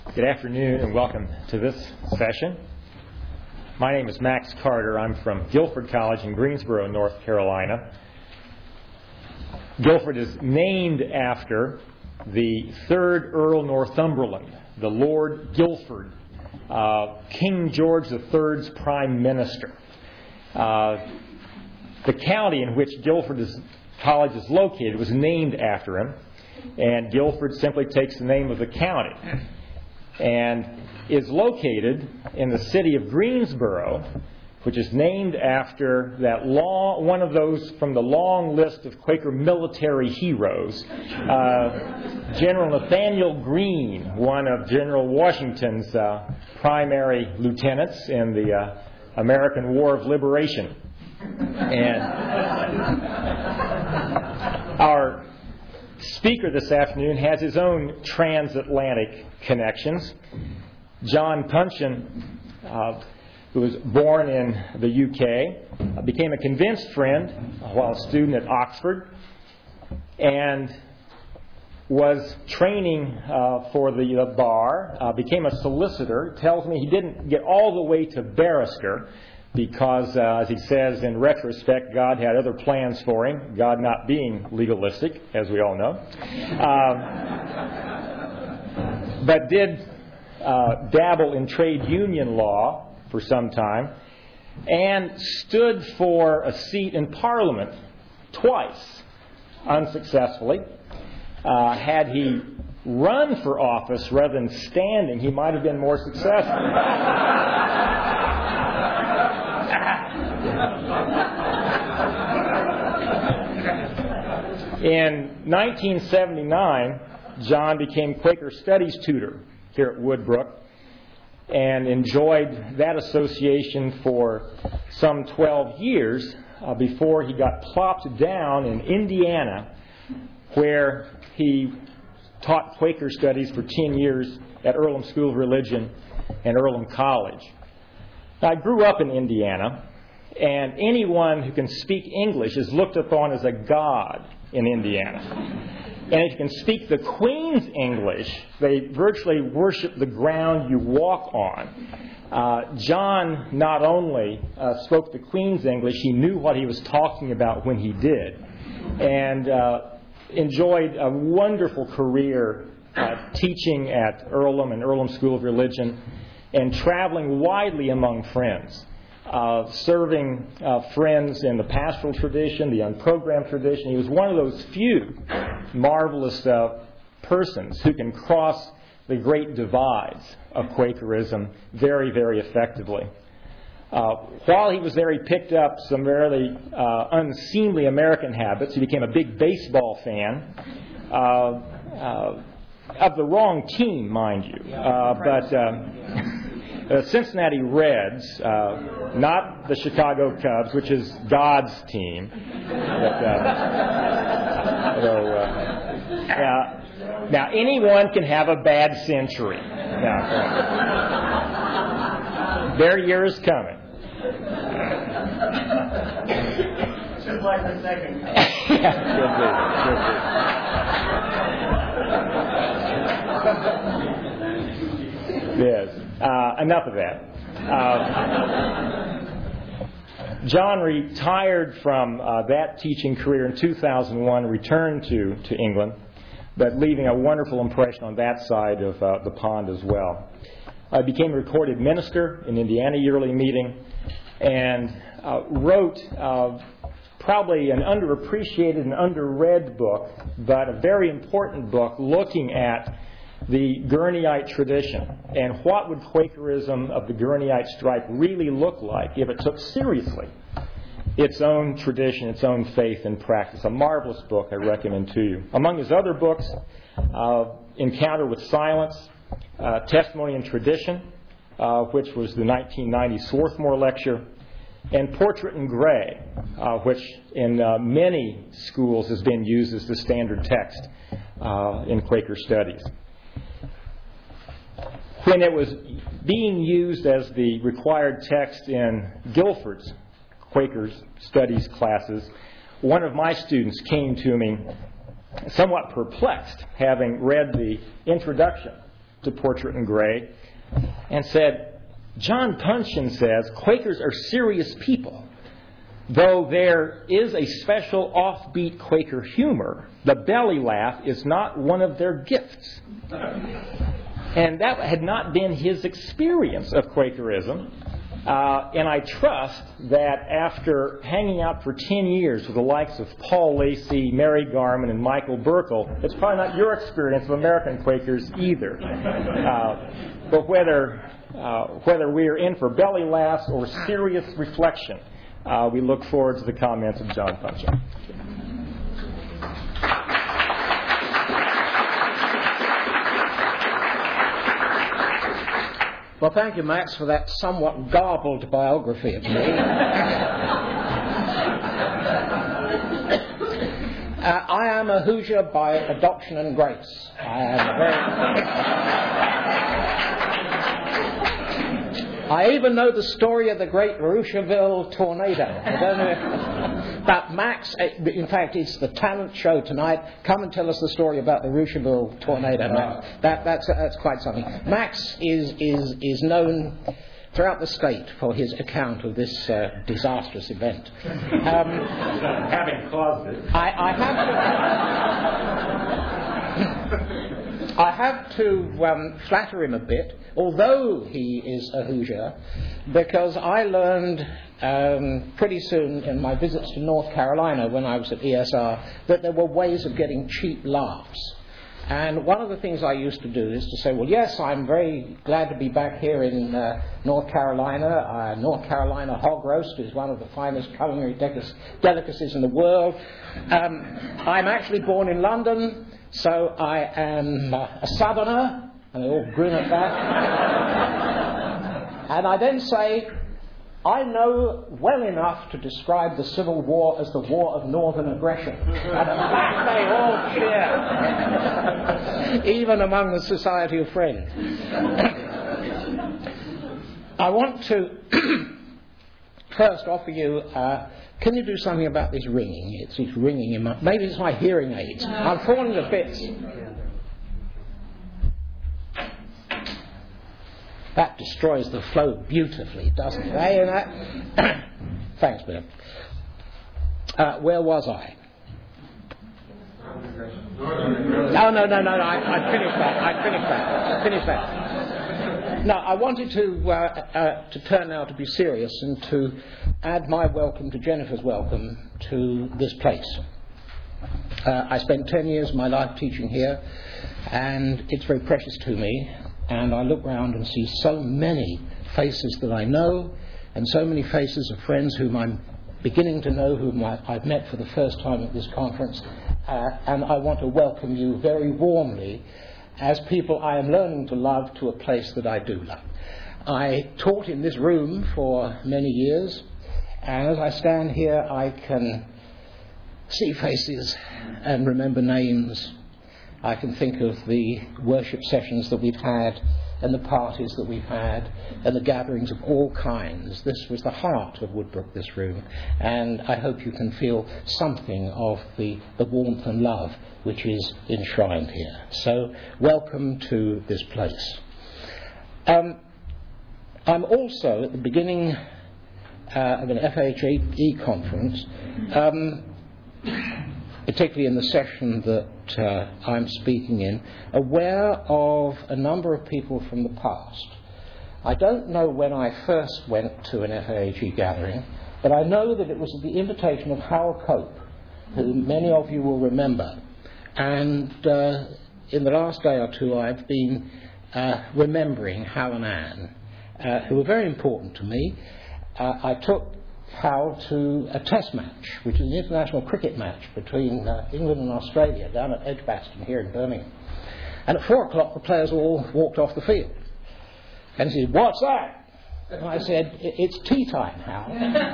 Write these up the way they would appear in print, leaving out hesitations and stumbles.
Good afternoon and welcome to this session. My name is Max Carter. I'm from Guilford College in Greensboro, North Carolina. Guilford is named after the 3rd Earl Northumberland, the Lord Guilford, King George III's Prime Minister. The county in which Guilford College is located was named after him, and Guilford simply takes the name of the county and is located in the city of Greensboro, which is named after one of those from the long list of Quaker military heroes, General Nathaniel Greene, one of General Washington's primary lieutenants in the American War of Liberation. And our speaker this afternoon has his own transatlantic connections. John Puncheon, who was born in the UK, became a convinced friend while a student at Oxford and was training for the bar, became a solicitor. Tells me he didn't get all the way to barrister because, as he says, in retrospect, God had other plans for him, God not being legalistic, as we all know. But did dabble in trade union law for some time and stood for a seat in Parliament twice, unsuccessfully. Had he run for office rather than standing, he might have been more successful. In 1979, John became Quaker Studies tutor here at Woodbrook and enjoyed that association for some 12 years before he got plopped down in Indiana, where he taught Quaker Studies for 10 years at Earlham School of Religion and Earlham College. Now, I grew up in Indiana, and anyone who can speak English is looked upon as a god in Indiana. And if you can speak the Queen's English, they virtually worship the ground you walk on. John not only spoke the Queen's English, he knew what he was talking about when he did, and enjoyed a wonderful career teaching at Earlham and Earlham School of Religion and traveling widely among friends. Serving friends in the pastoral tradition, the unprogrammed tradition. He was one of those few marvelous persons who can cross the great divides of Quakerism very, very effectively. While he was there, he picked up some very unseemly American habits. He became a big baseball fan of the wrong team, mind you. The Cincinnati Reds, not the Chicago Cubs, which is God's team. Now, anyone can have a bad century. Now, their year is coming. Just like the second. Yes. Enough of that. John retired from that teaching career in 2001, returned to England, but leaving a wonderful impression on that side of the pond as well. Became a recorded minister in Indiana Yearly Meeting and wrote probably an underappreciated and underread book, but a very important book looking at the Gurneyite tradition and what would Quakerism of the Gurneyite stripe really look like if it took seriously its own tradition, its own faith and practice. A marvelous book I recommend to you. Among his other books, Encounter with Silence, Testimony and Tradition, which was the 1990 Swarthmore Lecture, and Portrait in Gray, which in many schools has been used as the standard text in Quaker studies. When it was being used as the required text in Guilford's Quaker Studies classes, one of my students came to me somewhat perplexed, having read the introduction to Portrait in Gray, and said, John Puncheon says Quakers are serious people. Though there is a special offbeat Quaker humor, the belly laugh is not one of their gifts. And that had not been his experience of Quakerism. And I trust that after hanging out for 10 years with the likes of Paul Lacey, Mary Garman, and Michael Burkle, it's probably not your experience of American Quakers either. But whether we are in for belly laughs or serious reflection, we look forward to the comments of John Puncheon. Well, thank you, Max, for that somewhat garbled biography of me. I am a Hoosier by adoption and grace. I even know the story of the great Rushville tornado. I don't know if... But Max, in fact, it's the talent show tonight. Come and tell us the story about the Rushville tornado. Max. That's quite something. Max is known throughout the state for his account of this disastrous event. Having caused it. I have to flatter him a bit, although he is a Hoosier, because I learned pretty soon in my visits to North Carolina when I was at ESR that there were ways of getting cheap laughs. And one of the things I used to do is to say, well, yes, I'm very glad to be back here in North Carolina. North Carolina hog roast is one of the finest culinary delicacies in the world. I'm actually born in London, so I am a southerner, and they all grin at that. And I then say, I know well enough to describe the Civil War as the War of Northern Aggression. And at that they all cheer, even among the Society of Friends. I want to first offer you, can you do something about this ringing? It's ringing in my... Maybe it's my hearing aids. I'm falling to bits. That destroys the flow beautifully, doesn't it? Thanks, Bill. Where was I? No. I finished that. No, I wanted to turn now to be serious and to add my welcome to Jennifer's welcome to this place. I spent 10 years of my life teaching here, and it's very precious to me. And I look round and see so many faces that I know, and so many faces of friends whom I'm beginning to know, whom I've met for the first time at this conference. And I want to welcome you very warmly as people I am learning to love to a place that I do love. I taught in this room for many years, and as I stand here, I can see faces and remember names. I can think of the worship sessions that we've had, and the parties that we've had, and the gatherings of all kinds. This was the heart of Woodbrook, this room, and I hope you can feel something of the warmth and love which is enshrined here. So, welcome to this place. I'm also at the beginning of an FHE conference, particularly in the session that I'm speaking in, aware of a number of people from the past. I don't know when I first went to an FAHE gathering, but I know that it was at the invitation of Hal Cope, who many of you will remember. And in the last day or two I've been remembering Hal and Anne, who were very important to me. I took Hal to a test match, which is an international cricket match between England and Australia down at Edgbaston here in Birmingham. And at 4 o'clock the players all walked off the field. And he said, "What's that?" And I said, "It's tea time, Hal."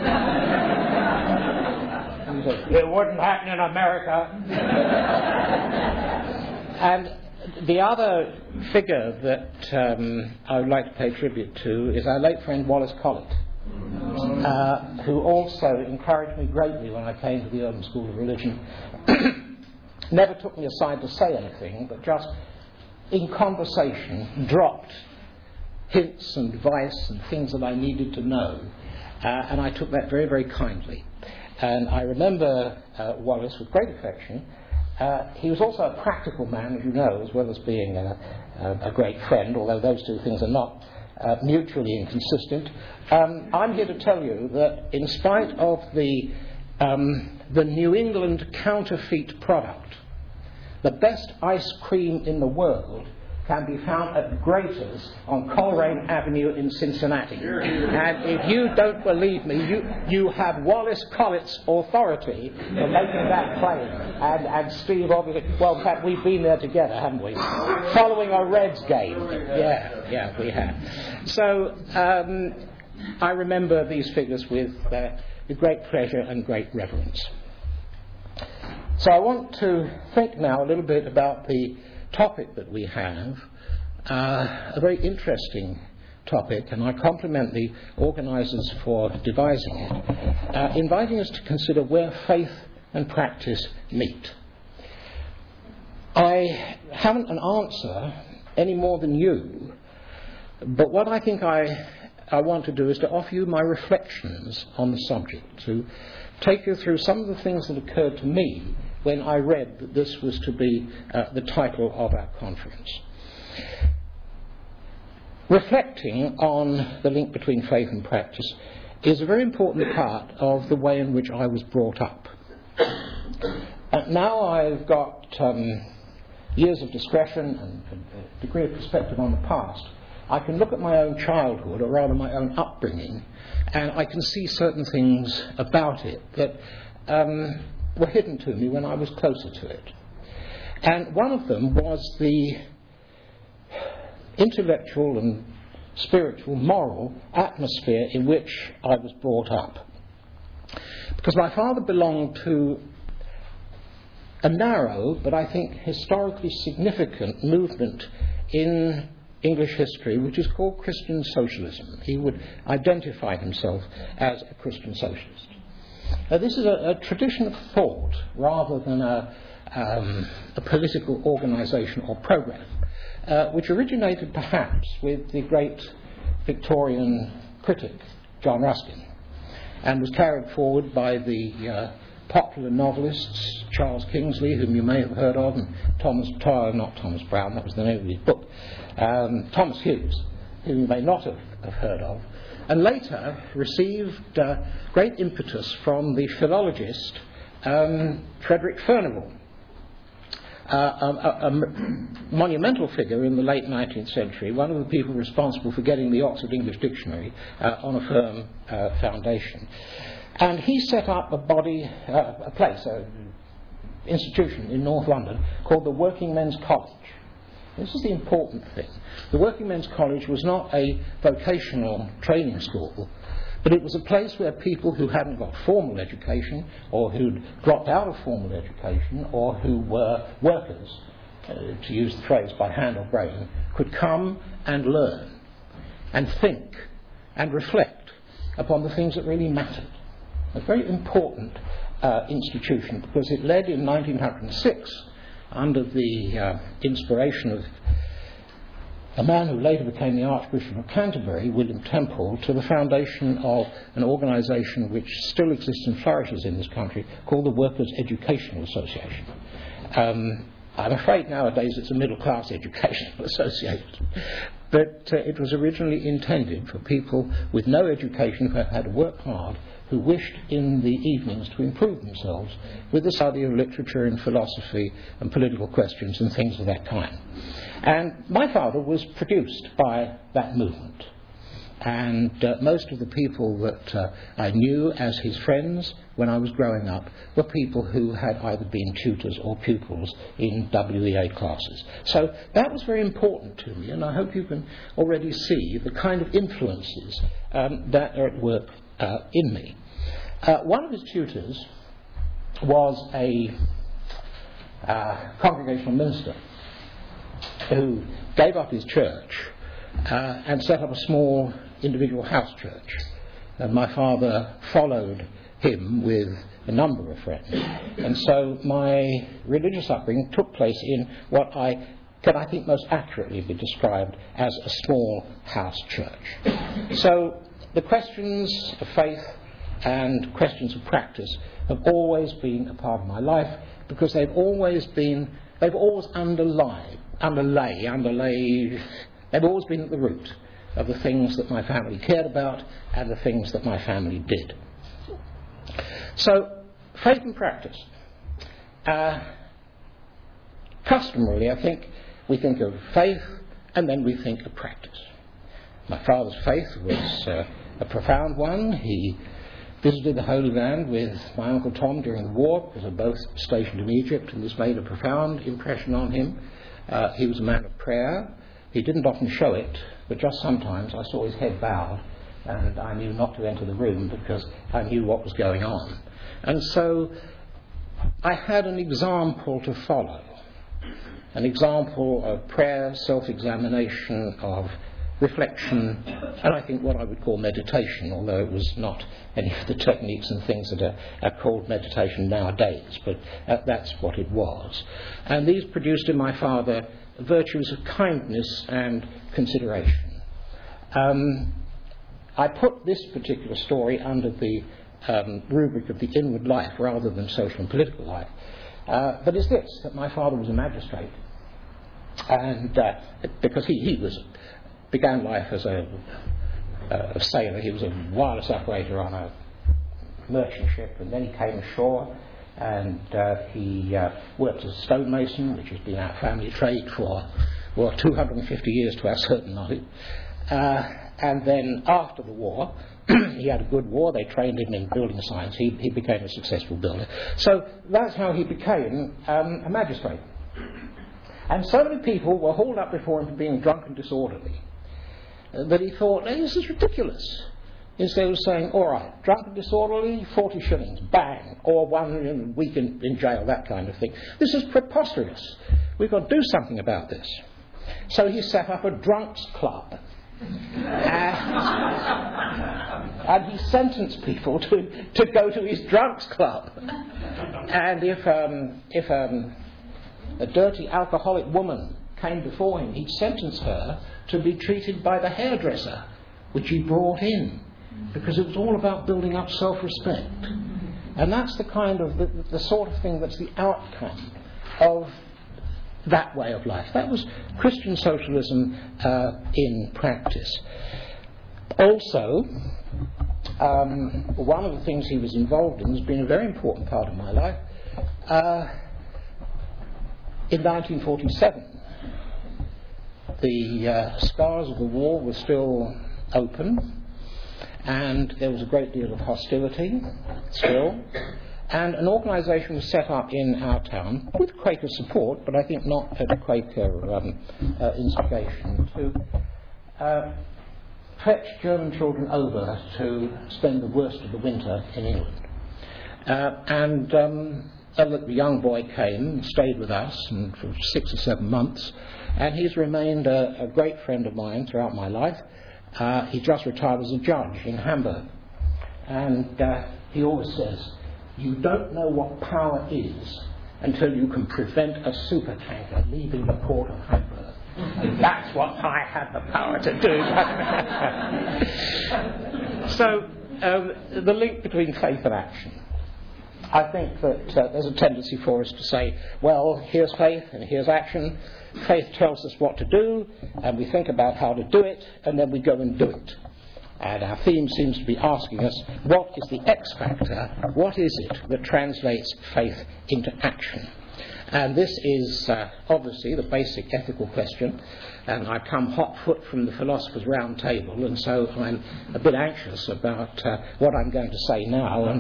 And he said, "It wouldn't happen in America." And the other figure that I would like to pay tribute to is our late friend Wallace Collett, who also encouraged me greatly when I came to the Urban School of Religion. Never took me aside to say anything, but just in conversation, dropped hints and advice and things that I needed to know, and I took that very, very kindly. And I remember Wallace with great affection. He was also a practical man, as you know, as well as being a great friend, although those two things are not mutually inconsistent. I'm here to tell you that in spite of the New England counterfeit product, the best ice cream in the world can be found at Grater's on Coleraine Avenue in Cincinnati. And if you don't believe me, you have Wallace Collett's authority for making that claim. And Steve, obviously, well, in fact, we've been there together, haven't we? Following a Reds game. Yeah, we have. So I remember these figures with great pleasure and great reverence. So I want to think now a little bit about the topic that we have, a very interesting topic, and I compliment the organisers for devising it, inviting us to consider where faith and practice meet. I haven't an answer any more than you, but what I think I want to do is to offer you my reflections on the subject, to take you through some of the things that occurred to me when I read that this was to be the title of our conference. Reflecting on the link between faith and practice is a very important part of the way in which I was brought up. Now I've got years of discretion and a degree of perspective on the past. I can look at my own childhood, or rather my own upbringing, and I can see certain things about it that were hidden to me when I was closer to it. And one of them was the intellectual and spiritual, moral atmosphere in which I was brought up. Because my father belonged to a narrow, but I think historically significant movement in English history, which is called Christian socialism. He would identify himself as a Christian socialist. Now, this is a tradition of thought rather than a political organisation or programme, which originated perhaps with the great Victorian critic John Ruskin, and was carried forward by the popular novelists Charles Kingsley, whom you may have heard of, and not Thomas Browne, that was the name of his book, Thomas Hughes, whom you may not have heard of, and later received great impetus from the philologist Frederick Furnivall, a monumental figure in the late 19th century, one of the people responsible for getting the Oxford English Dictionary on a firm foundation. And he set up a institution in North London called the Working Men's College. This is the important thing. The Working Men's College was not a vocational training school, but it was a place where people who hadn't got formal education, or who'd dropped out of formal education, or who were workers, to use the phrase by hand or brain, could come and learn and think and reflect upon the things that really mattered. A very important institution, because it led in 1906, under the inspiration of a man who later became the Archbishop of Canterbury, William Temple, to the foundation of an organisation which still exists and flourishes in this country, called the Workers' Educational Association. I'm afraid nowadays it's a middle-class educational association, but it was originally intended for people with no education who had to work hard, who wished in the evenings to improve themselves with the study of literature and philosophy and political questions and things of that kind. And my father was produced by that movement. And most of the people that I knew as his friends when I was growing up were people who had either been tutors or pupils in WEA classes. So that was very important to me, and I hope you can already see the kind of influences that are at work in me. One of his tutors was a congregational minister who gave up his church and set up a small individual house church. And my father followed him with a number of friends. And so my religious upbringing took place in what I can, I think, most accurately be described as a small house church. So the questions of faith and questions of practice have always been a part of my life, because they've always been at the root of the things that my family cared about and the things that my family did. So, faith and practice. Customarily, I think, we think of faith and then we think of practice. My father's faith was a profound one. He visited the Holy Land with my Uncle Tom during the war, because they were both stationed in Egypt, and this made a profound impression on him. He was a man of prayer. He didn't often show it, but just sometimes I saw his head bowed, and I knew not to enter the room because I knew what was going on. And so I had an example to follow, an example of prayer, self-examination, of reflection, and I think what I would call meditation, although it was not any of the techniques and things that are called meditation nowadays, but that's what it was. And these produced in my father virtues of kindness and consideration. I put this particular story under the rubric of the inward life rather than social and political life, but it's this, that my father was a magistrate, and because he began life as a sailor. He was a wireless operator on a merchant ship, and then he came ashore, and he worked as a stonemason, which has been our family trade for 250 years to our certain knowledge. And then after the war, he had a good war. They trained him in building science. He became a successful builder. So that's how he became a magistrate. And so many people were hauled up before him for being drunk and disorderly that he thought, hey, this is ridiculous. Instead of saying, all right, drunk and disorderly, 40 shillings, bang, or 1 week in jail, that kind of thing. This is preposterous. We've got to do something about this. So he set up a drunks club. And he sentenced people to go to his drunks club. And if a dirty alcoholic woman came before him, he'd sentence her to be treated by the hairdresser, which he brought in, because it was all about building up self-respect. And that's the kind of the sort of thing that's the outcome of that way of life. That was Christian socialism in practice. Also, one of the things he was involved in has been a very important part of my life. In 1947, the scars of the war were still open, and there was a great deal of hostility still, and an organisation was set up in our town with Quaker support, but I think not at Quaker instigation, to fetch German children over to spend the worst of the winter in England. The young boy came and stayed with us for 6 or 7 months, and he's remained a great friend of mine throughout my life. He just retired as a judge in Hamburg, and he always says, you don't know what power is until you can prevent a supertanker leaving the port of Hamburg. And that's what I had the power to do. So the link between faith and action. I think that there's a tendency for us to say, well, here's faith and here's action. Faith tells us what to do, and we think about how to do it, and then we go and do it. And our theme seems to be asking us, what is the X factor? What is it that translates faith into action? And this is obviously the basic ethical question, and I come hot foot from the Philosopher's Round Table, and so I'm a bit anxious about what I'm going to say now and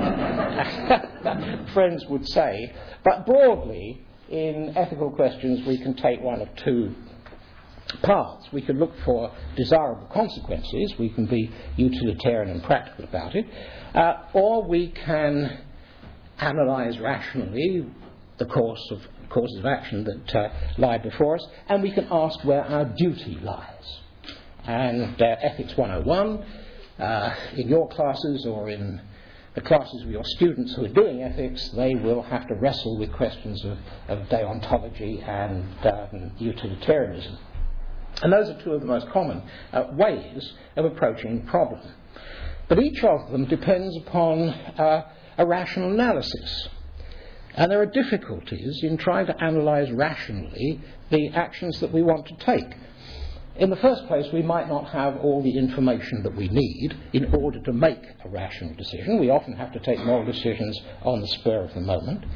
what friends would say. But broadly, in ethical questions, we can take one of two paths. We can look for desirable consequences, we can be utilitarian and practical about it, or we can analyse rationally the courses of action that lie before us, and we can ask where our duty lies. And Ethics 101, in your classes or in the classes of your students who are doing ethics, they will have to wrestle with questions of deontology and utilitarianism. And those are two of the most common ways of approaching the problem. But each of them depends upon a rational analysis. And there are difficulties in trying to analyse rationally the actions that we want to take. In the first place, we might not have all the information that we need in order to make a rational decision. We often have to take moral decisions on the spur of the moment.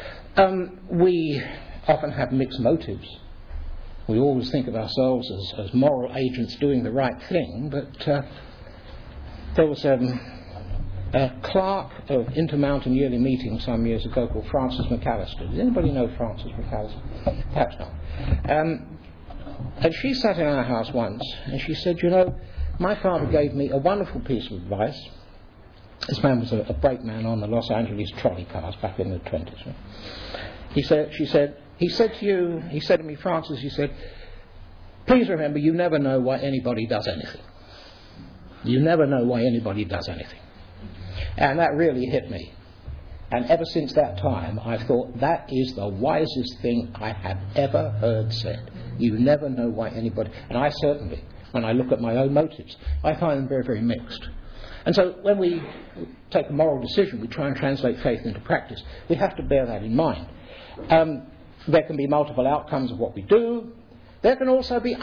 We often have mixed motives. We always think of ourselves as moral agents doing the right thing, but there was a clerk of Intermountain Yearly Meeting some years ago called Francis McAllister. Does anybody know Francis McAllister? Perhaps not. And she sat in our house once and she said, you know, my father gave me a wonderful piece of advice. This man was a brakeman on the Los Angeles trolley cars back in the 20s. He said to me, Francis, he said, please remember, you never know why anybody does anything. You never know why anybody does anything. And that really hit me. And ever since that time, I've thought that is the wisest thing I have ever heard said. You never know why anybody... And I certainly, when I look at my own motives, I find them very, very mixed. And so when we take a moral decision, we try and translate faith into practice. We have to bear that in mind. There can be multiple outcomes of what we do. There can also be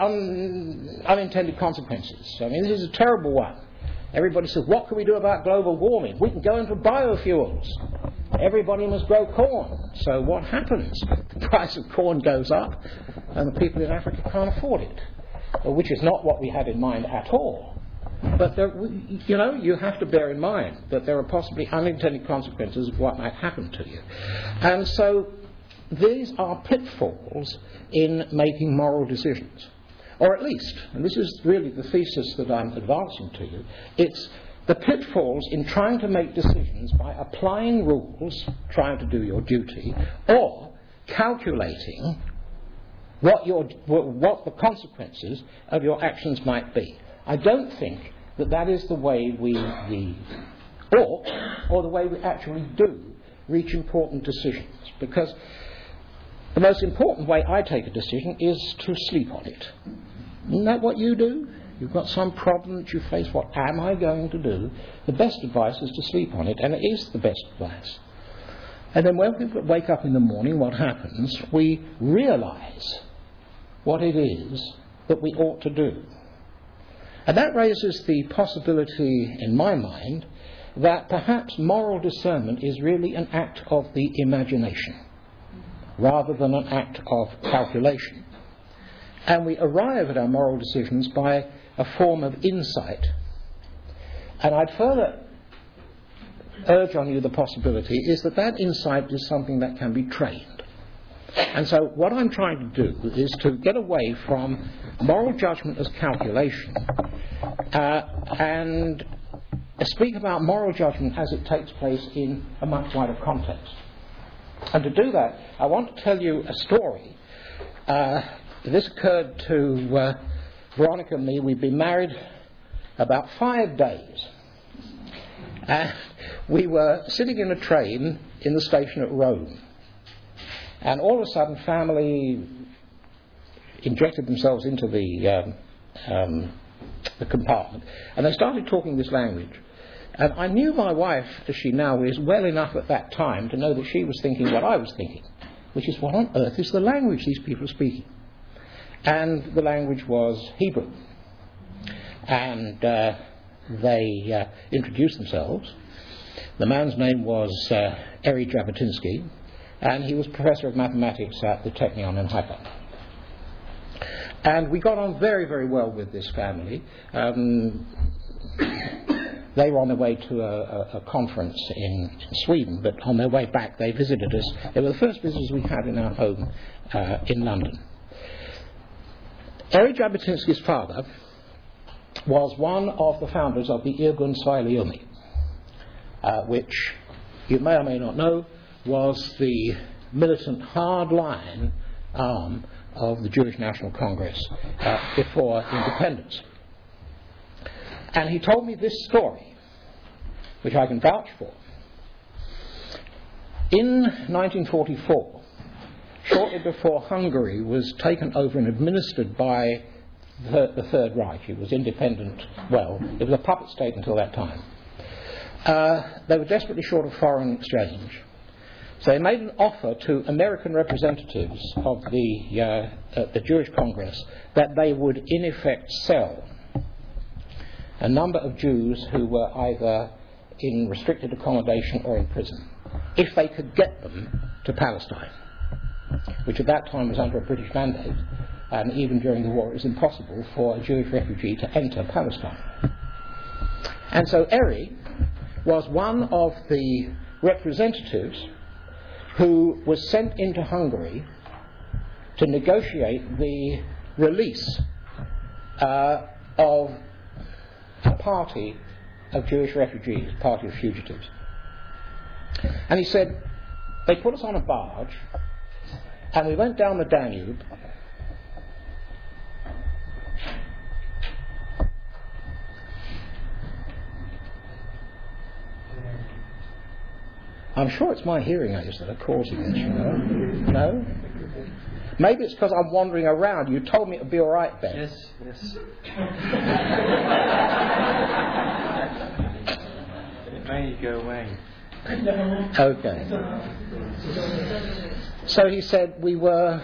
unintended consequences. I mean, this is a terrible one. Everybody says, what can we do about global warming? We can go into biofuels. Everybody must grow corn. So what happens? The price of corn goes up and the people in Africa can't afford it, which is not what we had in mind at all. But, you have to bear in mind that there are possibly unintended consequences of what might happen to you. And so these are pitfalls in making moral decisions. Or at least, and this is really the thesis that I'm advancing to you, it's the pitfalls in trying to make decisions by applying rules, trying to do your duty, or calculating what the consequences of your actions might be. I don't think that is the way we ought, or the way we actually do, reach important decisions. Because the most important way I take a decision is to sleep on it. Isn't that what you do? You've got some problem that you face. What am I going to do? The best advice is to sleep on it, and it is the best advice. And then when we wake up in the morning, what happens? We realise what it is that we ought to do. And that raises the possibility, in my mind, that perhaps moral discernment is really an act of the imagination, rather than an act of calculation. And we arrive at our moral decisions by a form of insight. And I'd further urge on you the possibility is that insight is something that can be trained. And so what I'm trying to do is to get away from moral judgment as calculation and speak about moral judgment as it takes place in a much wider context. And to do that, I want to tell you a story. This occurred to Veronica and me. We'd been married about 5 days. And we were sitting in a train in the station at Rome. And all of a sudden, family injected themselves into the compartment. And they started talking this language. And I knew my wife, as she now is, well enough at that time to know that she was thinking what I was thinking, which is, what on earth is the language these people are speaking? And the language was Hebrew. And they introduced themselves. The man's name was Eri Jabotinsky, and he was professor of mathematics at the Technion in Haifa. And we got on very, very well with this family. They were on their way to a conference in Sweden, but on their way back they visited us. They were the first visitors we had in our home in London. Eri Jabotinsky's father was one of the founders of the Irgun Svayliumi, which you may or may not know was the militant hard-line arm of the Jewish National Congress before independence. And he told me this story, which I can vouch for. In 1944, shortly before Hungary was taken over and administered by the Third Reich, it was independent, well, it was a puppet state until that time. They were desperately short of foreign exchange. So they made an offer to American representatives of the Jewish Congress that they would in effect sell a number of Jews who were either in restricted accommodation or in prison, if they could get them to Palestine, which at that time was under a British mandate, and even during the war it was impossible for a Jewish refugee to enter Palestine. And so Eri was one of the representatives who was sent into Hungary to negotiate the release of a party of Jewish refugees, a party of fugitives. And he said, they put us on a barge, and we went down the Danube, I'm sure it's my hearing aids that are causing this, you know. No? Maybe it's because I'm wandering around. You told me it would be all right, Ben. Yes. It may go away. Okay. So he said we were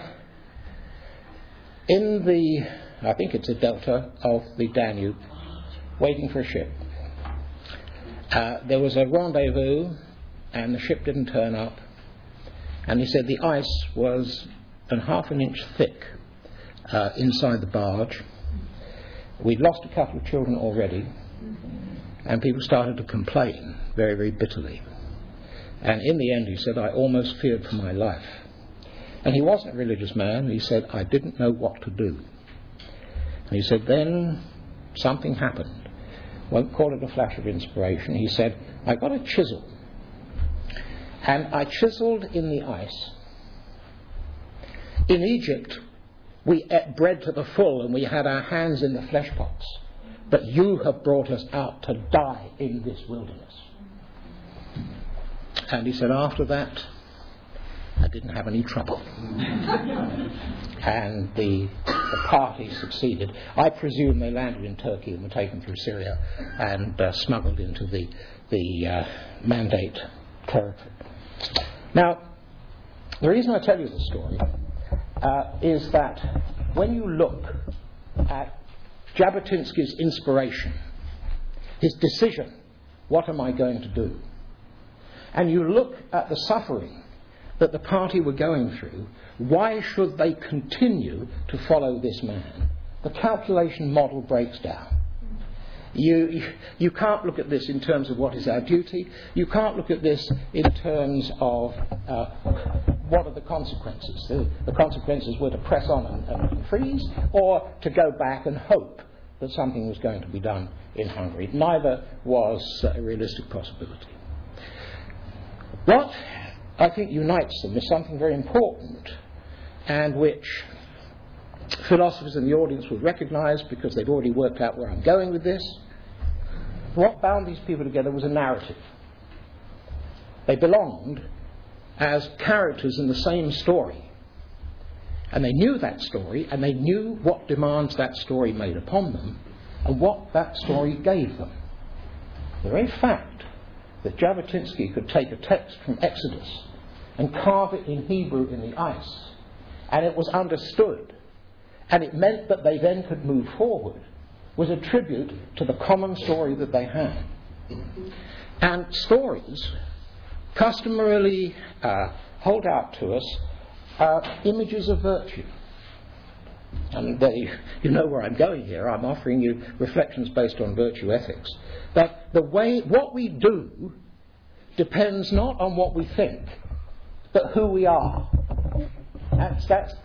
in the, I think it's a delta of the Danube, waiting for a ship. There was a rendezvous, and the ship didn't turn up. And he said the ice was half an inch thick inside the barge. We'd lost a couple of children already, and people started to complain very, very bitterly. And in the end, he said, I almost feared for my life. And he wasn't a religious man. He said, I didn't know what to do. And he said, then something happened. Won't call it a flash of inspiration. He said, I got a chisel. And I chiseled in the ice. In Egypt, we ate bread to the full and we had our hands in the flesh pots. But you have brought us out to die in this wilderness. And he said, after that, I didn't have any trouble. And the party succeeded. I presume they landed in Turkey and were taken through Syria and smuggled into the Mandate territory. Now, the reason I tell you this story is that when you look at Jabotinsky's inspiration, his decision, what am I going to do? And you look at the suffering that the party were going through, why should they continue to follow this man? The calculation model breaks down. You can't look at this in terms of what is our duty. You can't look at this in terms of what are the consequences. The consequences were to press on and freeze, or to go back and hope that something was going to be done in Hungary. Neither was a realistic possibility. What I think unites them is something very important, and which philosophers in the audience will recognise because they've already worked out where I'm going with this. What bound these people together was a narrative. They belonged as characters in the same story. And they knew that story, and they knew what demands that story made upon them, and what that story gave them. The very fact that Jabotinsky could take a text from Exodus and carve it in Hebrew in the ice, and it was understood, and it meant that they then could move forward, was a tribute to the common story that they had. And stories customarily hold out to us images of virtue. And you know where I'm going here. I'm offering you reflections based on virtue ethics. That what we do depends not on what we think, but who we are. That's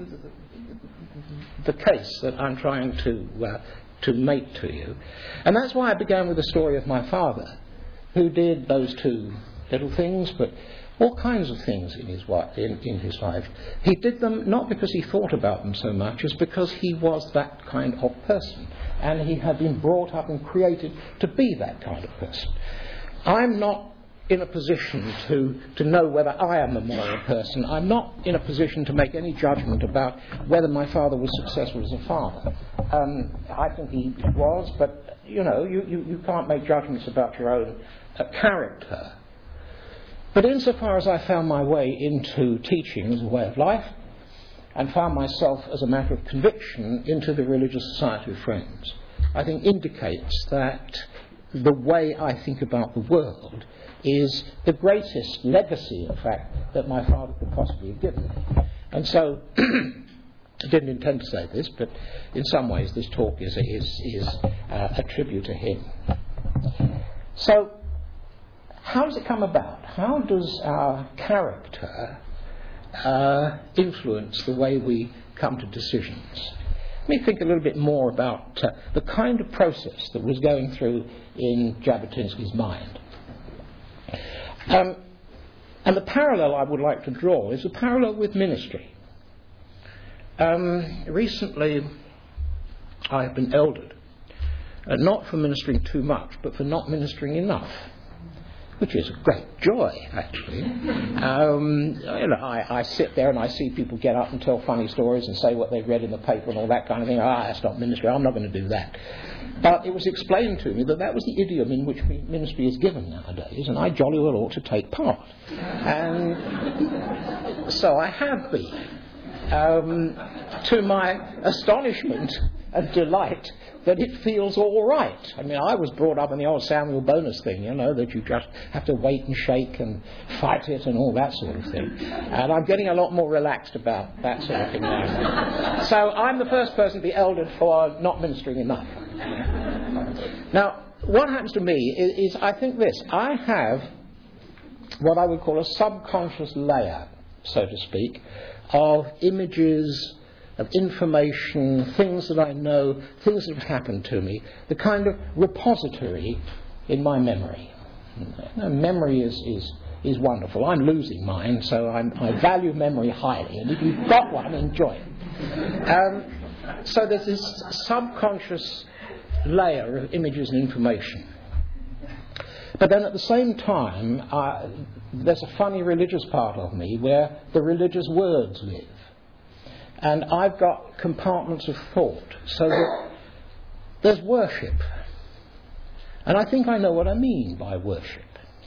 the case that I'm trying to make to you. And that's why I began with the story of my father, who did those two little things, but all kinds of things in his life. He did them not because he thought about them so much as because he was that kind of person, and he had been brought up and created to be that kind of person. I'm not in a position to know whether I am a moral person. I'm not in a position to make any judgment about whether my father was successful as a father. I think he was, but you can't make judgments about your own character. But insofar as I found my way into teaching as a way of life, and found myself as a matter of conviction into the Religious Society of Friends, I think indicates that the way I think about the world is the greatest legacy, in fact, that my father could possibly have given me. And so, I didn't intend to say this, but in some ways this talk is a tribute to him. So, how does it come about? How does our character influence the way we come to decisions? Let me think a little bit more about the kind of process that was going through in Jabotinsky's mind. And the parallel I would like to draw is a parallel with ministry. Recently, I have been eldered, not for ministering too much, but for not ministering enough, which is a great joy, actually. I sit there and I see people get up and tell funny stories and say what they've read in the paper and all that kind of thing. That's not ministry. I'm not going to do that. But it was explained to me that that was the idiom in which ministry is given nowadays, and I jolly well ought to take part. And so I have been. To my astonishment and delight, that it feels all right. I mean, I was brought up in the old Samuel Bonus thing, that you just have to wait and shake and fight it and all that sort of thing. And I'm getting a lot more relaxed about that sort of thing now. So I'm the first person to be eldered for not ministering enough. Now, what happens to me is I think this. I have what I would call a subconscious layer, so to speak, of images, of information, things that I know, things that have happened to me, the kind of repository in my memory. Memory is wonderful. I'm losing mine, so I value memory highly, and if you've got one, enjoy it. So there's this subconscious layer of images and information. But then at the same time, there's a funny religious part of me where the religious words live. And I've got compartments of thought, so that there's worship. And I think I know what I mean by worship.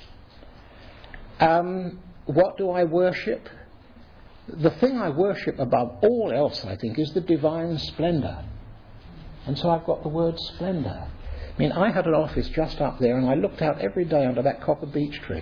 What do I worship? The thing I worship above all else, I think, is the divine splendour. And so I've got the word splendour. I mean, I had an office just up there, and I looked out every day under that copper beech tree.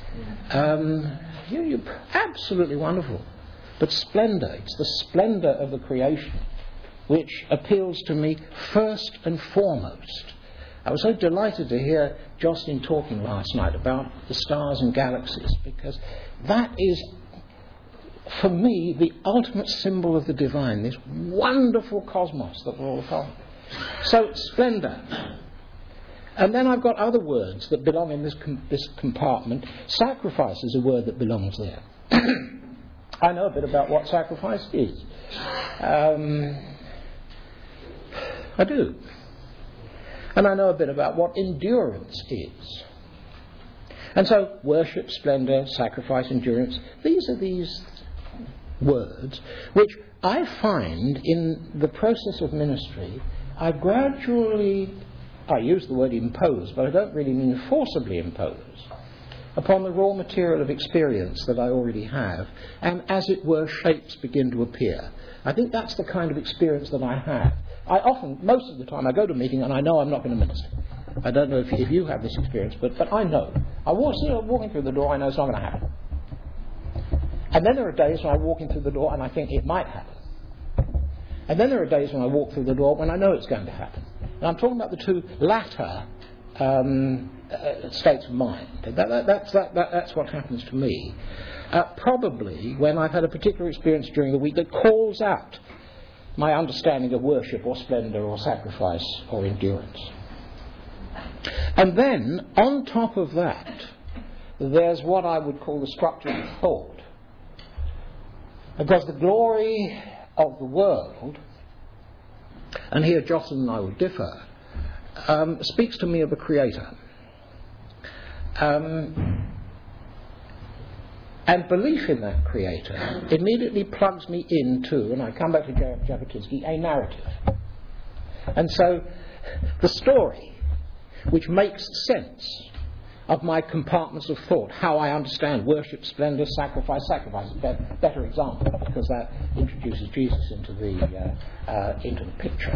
Absolutely wonderful. But splendour, it's the splendour of the creation which appeals to me first and foremost. I was so delighted to hear Jocelyn talking last night about the stars and galaxies, because that is, for me, the ultimate symbol of the divine, this wonderful cosmos that we're all a part of. So, splendour. And then I've got other words that belong in this compartment. Sacrifice is a word that belongs there. I know a bit about what sacrifice is. I do. And I know a bit about what endurance is. And so, worship, splendour, sacrifice, endurance, these are these words which I find in the process of ministry, I use the word impose, but I don't really mean forcibly impose, upon the raw material of experience that I already have, and as it were, shapes begin to appear. I think that's the kind of experience that I have. Most of the time, I go to a meeting and I know I'm not going to minister. I don't know if you have this experience, but I know. Walking through the door, I know it's not going to happen. And then there are days when I walk in through the door and I think it might happen. And then there are days when I walk through the door when I know it's going to happen. And I'm talking about the two latter states of mind. That's what happens to me. Probably when I've had a particular experience during the week that calls out my understanding of worship or splendour or sacrifice or endurance. And then, on top of that, there's what I would call the structure of thought. Because the glory of the world, and here Jocelyn and I would differ, speaks to me of a creator. And belief in that creator immediately plugs me into, and I come back to Jabotinsky, a narrative. And so the story, which makes sense of my compartments of thought, how I understand worship, splendour, sacrifice is a better example, because that introduces Jesus into the picture.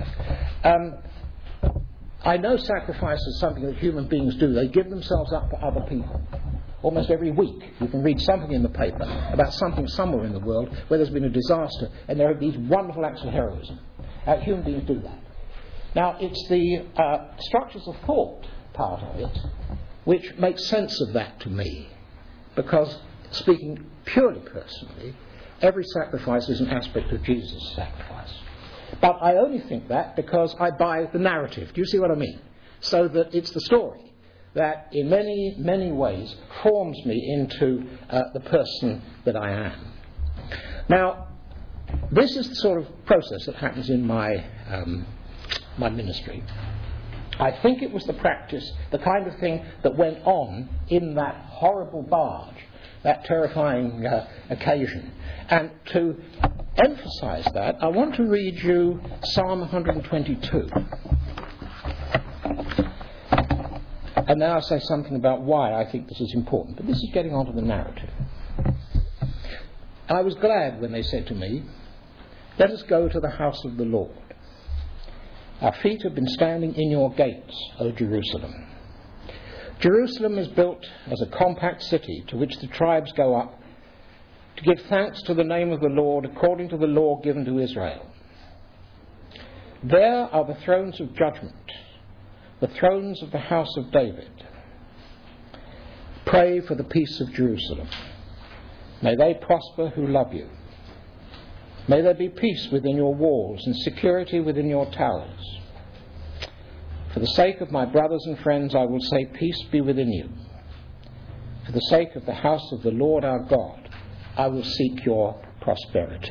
I know sacrifice is something that human beings do. They give themselves up for other people. Almost every week you can read something in the paper about something somewhere in the world where there's been a disaster and there are these wonderful acts of heroism. Human beings do that. Now, it's the structures of thought part of it which makes sense of that to me, because, speaking purely personally, every sacrifice is an aspect of Jesus' sacrifice. But I only think that because I buy the narrative. Do you see what I mean? So that it's the story that in many, many ways forms me into the person that I am. Now, this is the sort of process that happens in my ministry. I think it was the practice, the kind of thing that went on in that horrible barge, that terrifying occasion. And to emphasize that, I want to read you Psalm 122. And now I'll say something about why I think this is important. But this is getting onto the narrative. I was glad when they said to me, "Let us go to the house of the Lord. Our feet have been standing in your gates, O Jerusalem." Jerusalem is built as a compact city to which the tribes go up to give thanks to the name of the Lord according to the law given to Israel. There are the thrones of judgment, the thrones of the house of David. Pray for the peace of Jerusalem. May they prosper who love you. May there be peace within your walls and security within your towers. For the sake of my brothers and friends, I will say, peace be within you. For the sake of the house of the Lord our God, I will seek your prosperity.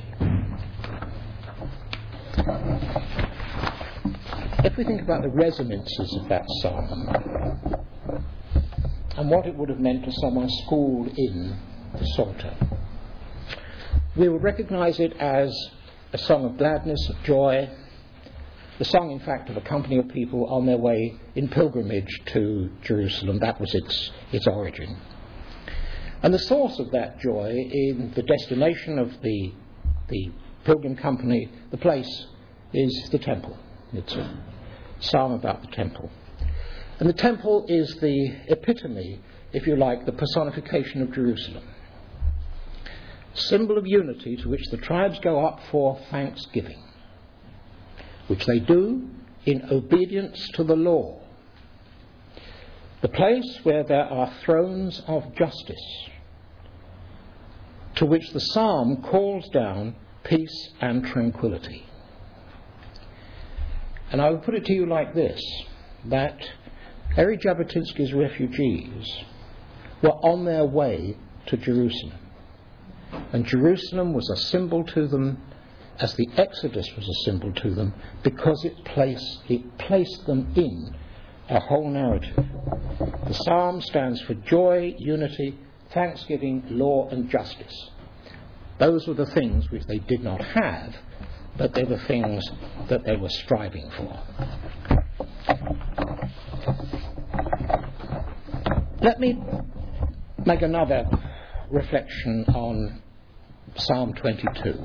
If we think about the resonances of that psalm and what it would have meant to someone schooled in the Psalter, we will recognise it as a song of gladness, of joy, the song, in fact, of a company of people on their way in pilgrimage to Jerusalem. That was its origin. And the source of that joy in the destination of the pilgrim company, the place, is the temple. It's a psalm about the temple. And the temple is the epitome, if you like, the personification of Jerusalem. Symbol of unity to which the tribes go up for thanksgiving, which they do in obedience to the law. The place where there are thrones of justice, to which the psalm calls down peace and tranquility. And I would put it to you like this, that Harry Jabotinsky's refugees were on their way to Jerusalem. And Jerusalem was a symbol to them, as the Exodus was a symbol to them, because it placed them in a whole narrative. The psalm stands for joy, unity, thanksgiving, law and justice. Those were the things which they did not have, but they were things that they were striving for. Let me make another reflection on Psalm 22.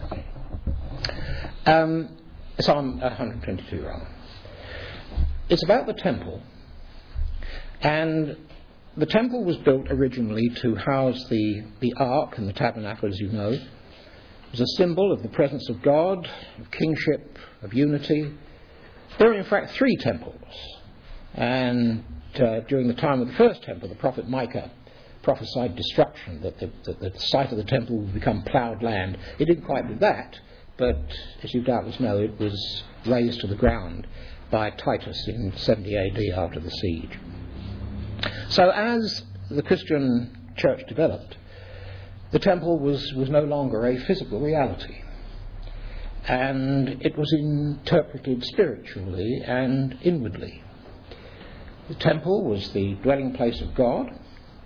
Psalm 122, rather. It's about the temple, and the temple was built originally to house the ark and the tabernacle, as you know. It was a symbol of the presence of God, of kingship, of unity. There are in fact 3 temples, and during the time of the first temple, the prophet Micah prophesied destruction, that the site of the temple would become ploughed land. It didn't quite do that, but as you doubtless know, it was razed to the ground by Titus in 70 AD after the siege. So as the Christian church developed, the temple was no longer a physical reality, and it was interpreted spiritually and inwardly. The temple was the dwelling place of God,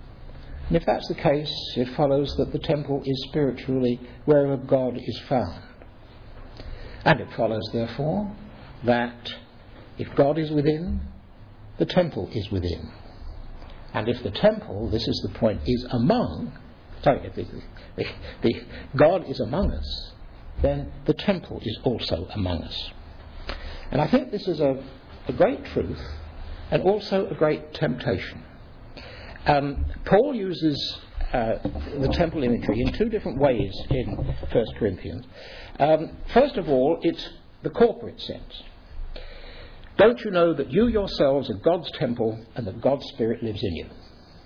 And if that's the case, it follows that the temple is spiritually wherever God is found. And it follows, therefore, that if God is within, the temple is within. And if the temple, this is the point, is among, if God is among us, then the temple is also among us. And I think this is a great truth and also a great temptation. Paul uses the temple imagery in two different ways in 1 Corinthians. First of all, it's the corporate sense. Don't you know that you yourselves are God's temple and that God's Spirit lives in you?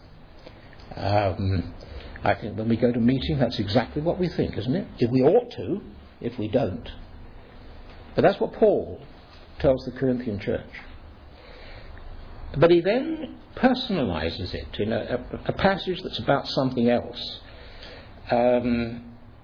I think when we go to meeting, that's exactly what we think, isn't it? If we ought to, if we don't. But that's what Paul tells the Corinthian church. But he then personalizes it in a passage that's about something else. I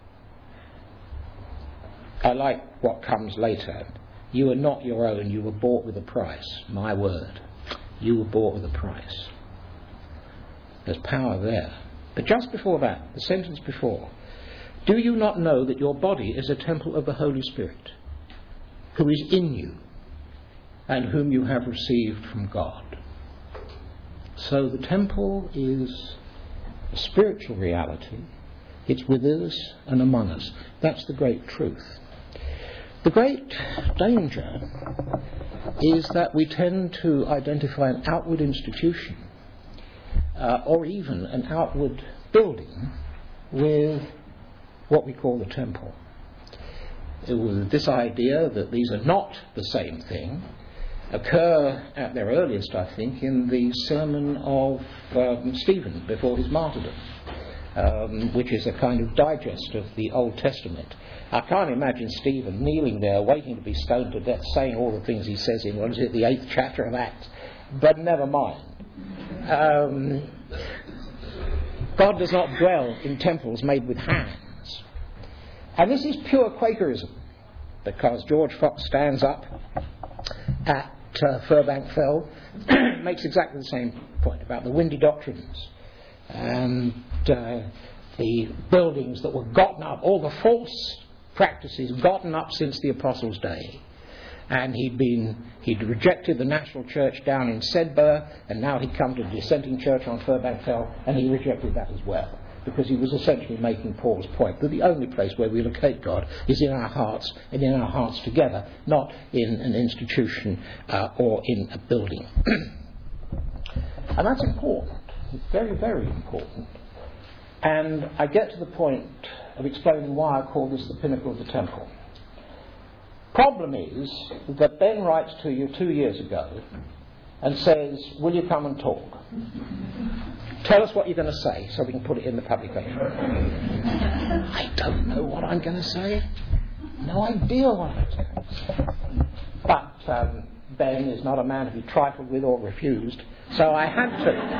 like what comes later. You are not your own, you were bought with a price. My word. You were bought with a price. There's power there. But just before that, the sentence before, do you not know that your body is a temple of the Holy Spirit, who is in you, and whom you have received from God? So the temple is a spiritual reality. It's with us and among us. That's the great truth. The great danger is that we tend to identify an outward institution or even an outward building with what we call the temple. With this idea that these are not the same thing occur at their earliest, I think, in the sermon of Stephen before his martyrdom, which is a kind of digest of the Old Testament. I can't imagine Stephen kneeling there waiting to be stoned to death saying all the things he says in, what is it, the 8th chapter of Acts. But never mind. God does not dwell in temples made with hands. And this is pure Quakerism, because George Fox stands up at Furbank Fell, makes exactly the same point about the windy doctrines and the buildings that were gotten up, all the false practices gotten up since the Apostles' day. And he'd rejected the national church down in Sedbergh, and now he'd come to the dissenting church on Furbank Fell, and he rejected that as well, because he was essentially making Paul's point that the only place where we locate God is in our hearts, and in our hearts together, not in an institution or in a building. And that's important. It's very, very important. And I get to the point of explaining why I call this the pinnacle of the temple. Problem is that Ben writes to you 2 years ago and says, will you come and talk? Tell us what you're going to say so we can put it in the publication. I don't know what I'm going to say. No idea what I'm going to say. But Ben is not a man to be trifled with or refused, so I had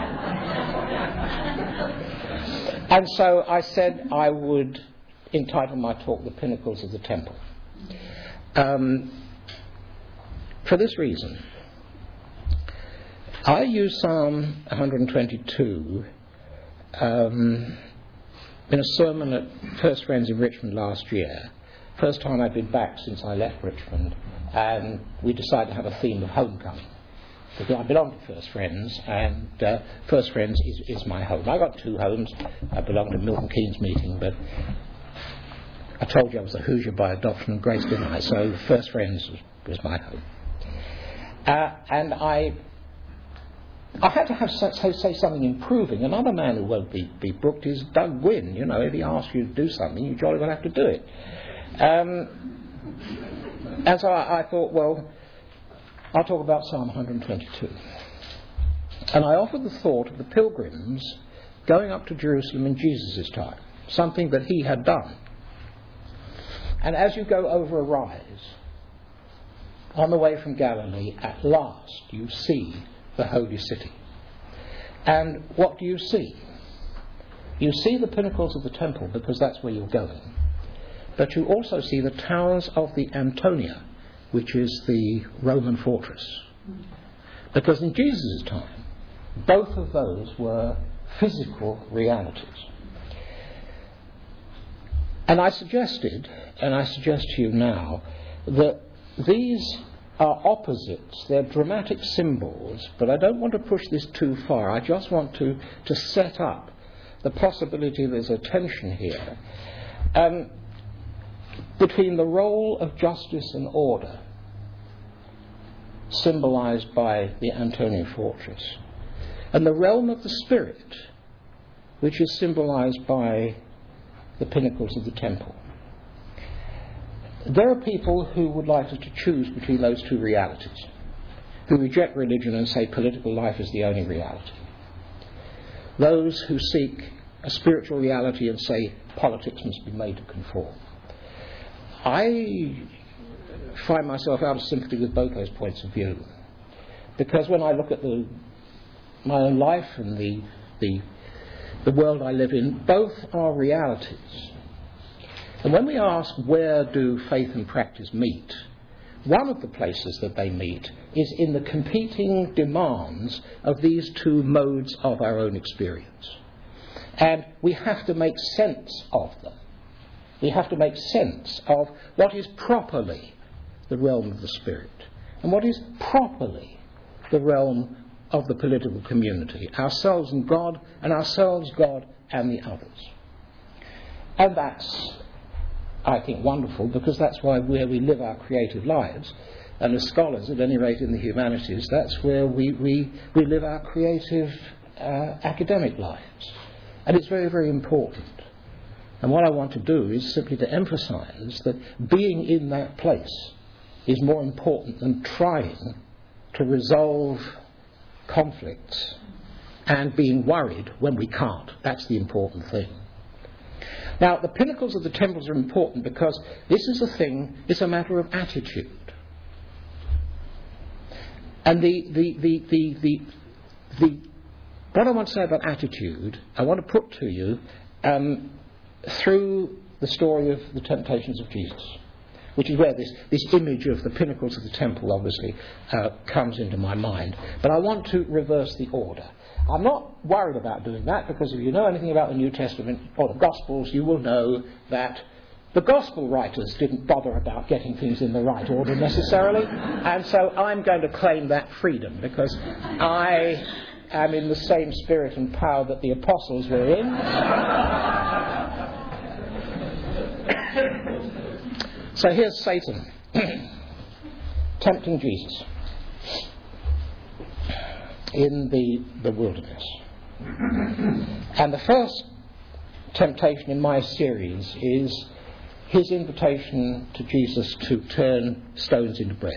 to. And so I said I would entitle my talk The Pinnacles of the Temple. For this reason, I use Psalm 122 in a sermon at First Friends in Richmond last year. First time I'd been back since I left Richmond, and we decided to have a theme of homecoming. Because I belong to First Friends, and First Friends is my home. I got 2 homes. I belong to Milton Keynes meeting, but I told you I was a Hoosier by adoption and grace, didn't I? So First Friends was my home. And I had to say something improving. Another man who won't be booked is Doug Gwynn. You know, if he asks you to do something, you jolly well have to do it. And so I thought, well, I'll talk about Psalm 122. And I offered the thought of the pilgrims going up to Jerusalem in Jesus' time, something that he had done. And as you go over a rise, on the way from Galilee, at last you see the holy city. And what do you see? You see the pinnacles of the temple, because that's where you're going. But you also see the towers of the Antonia, which is the Roman fortress. Because in Jesus' time, both of those were physical realities. And I suggested, and I suggest to you now, that these are opposites. They're dramatic symbols, but I don't want to push this too far. I just want to set up the possibility there's a tension here between the role of justice and order, symbolized by the Antonian fortress, and the realm of the spirit, which is symbolized by the pinnacles of the temple. There are people who would like us to choose between those two realities, who reject religion and say political life is the only reality. Those who seek a spiritual reality and say politics must be made to conform. I find myself out of sympathy with both those points of view, because when I look at my own life and the world I live in, both are realities. And when we ask where do faith and practice meet, one of the places that they meet is in the competing demands of these two modes of our own experience. And we have to make sense of them. We have to make sense of what is properly the realm of the spirit and what is properly the realm of the political community, ourselves and God, and ourselves, God, and the others. And that's, I think, wonderful, because that's where we live our creative lives. And as scholars, at any rate in the humanities, that's where we live our creative academic lives. And it's very, very important. And what I want to do is simply to emphasize that being in that place is more important than trying to resolve conflicts and being worried when we can't. That's the important thing. Now, the pinnacles of the temples are important because this is it's a matter of attitude. And what I want to say about attitude, I want to put to you through the story of the temptations of Jesus, which is where this image of the pinnacles of the temple obviously comes into my mind. But I want to reverse the order. I'm not worried about doing that, because if you know anything about the New Testament or the Gospels, you will know that the Gospel writers didn't bother about getting things in the right order necessarily, and so I'm going to claim that freedom, because I am in the same spirit and power that the apostles were in. So here's Satan tempting Jesus in the wilderness. And the first temptation in my series is his invitation to Jesus to turn stones into bread.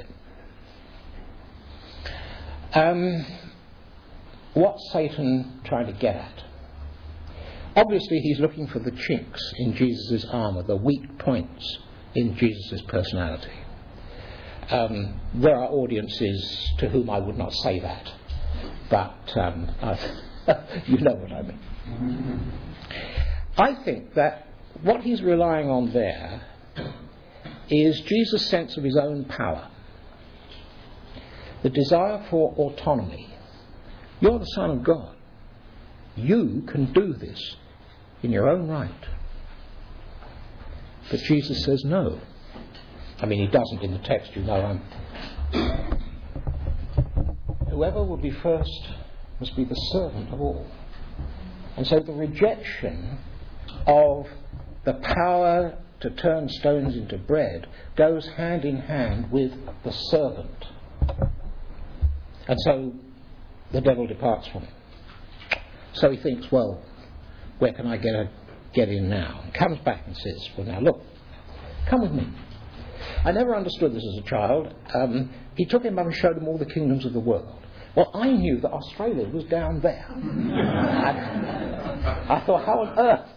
What's Satan trying to get at? Obviously he's looking for the chinks in Jesus' armour, the weak points in Jesus' personality. There are audiences to whom I would not say that, but you know what I mean. I think that what he's relying on there is Jesus' sense of his own power, the desire for autonomy. You're the Son of God. You can do this in your own right. But Jesus says no. I mean, he doesn't in the text, you know. Whoever will be first must be the servant of all. And so the rejection of the power to turn stones into bread goes hand in hand with the servant. And so the devil departs from him. So he thinks, well, where can I get in now? And comes back and says, well, now look, come with me. I never understood this as a child. He took him up and showed him all the kingdoms of the world. Well, I knew that Australia was down there. I thought, how on earth?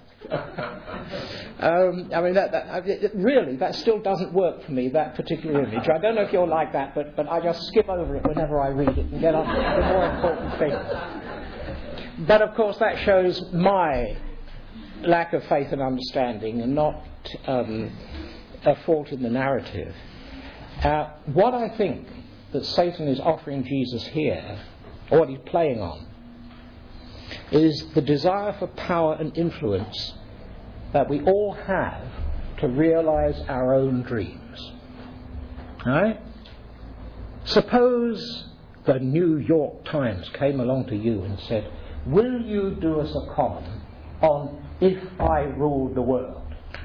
I mean, really, that still doesn't work for me, that particular image. I don't know if you're like that, but I just skip over it whenever I read it and get on to the more important thing. But, of course, that shows my lack of faith and understanding and not a fault in the narrative. What I think that Satan is offering Jesus here, or what he's playing on, is the desire for power and influence that we all have to realize our own dreams. Right? Suppose the New York Times came along to you and said, will you do us a column on If I Ruled the World?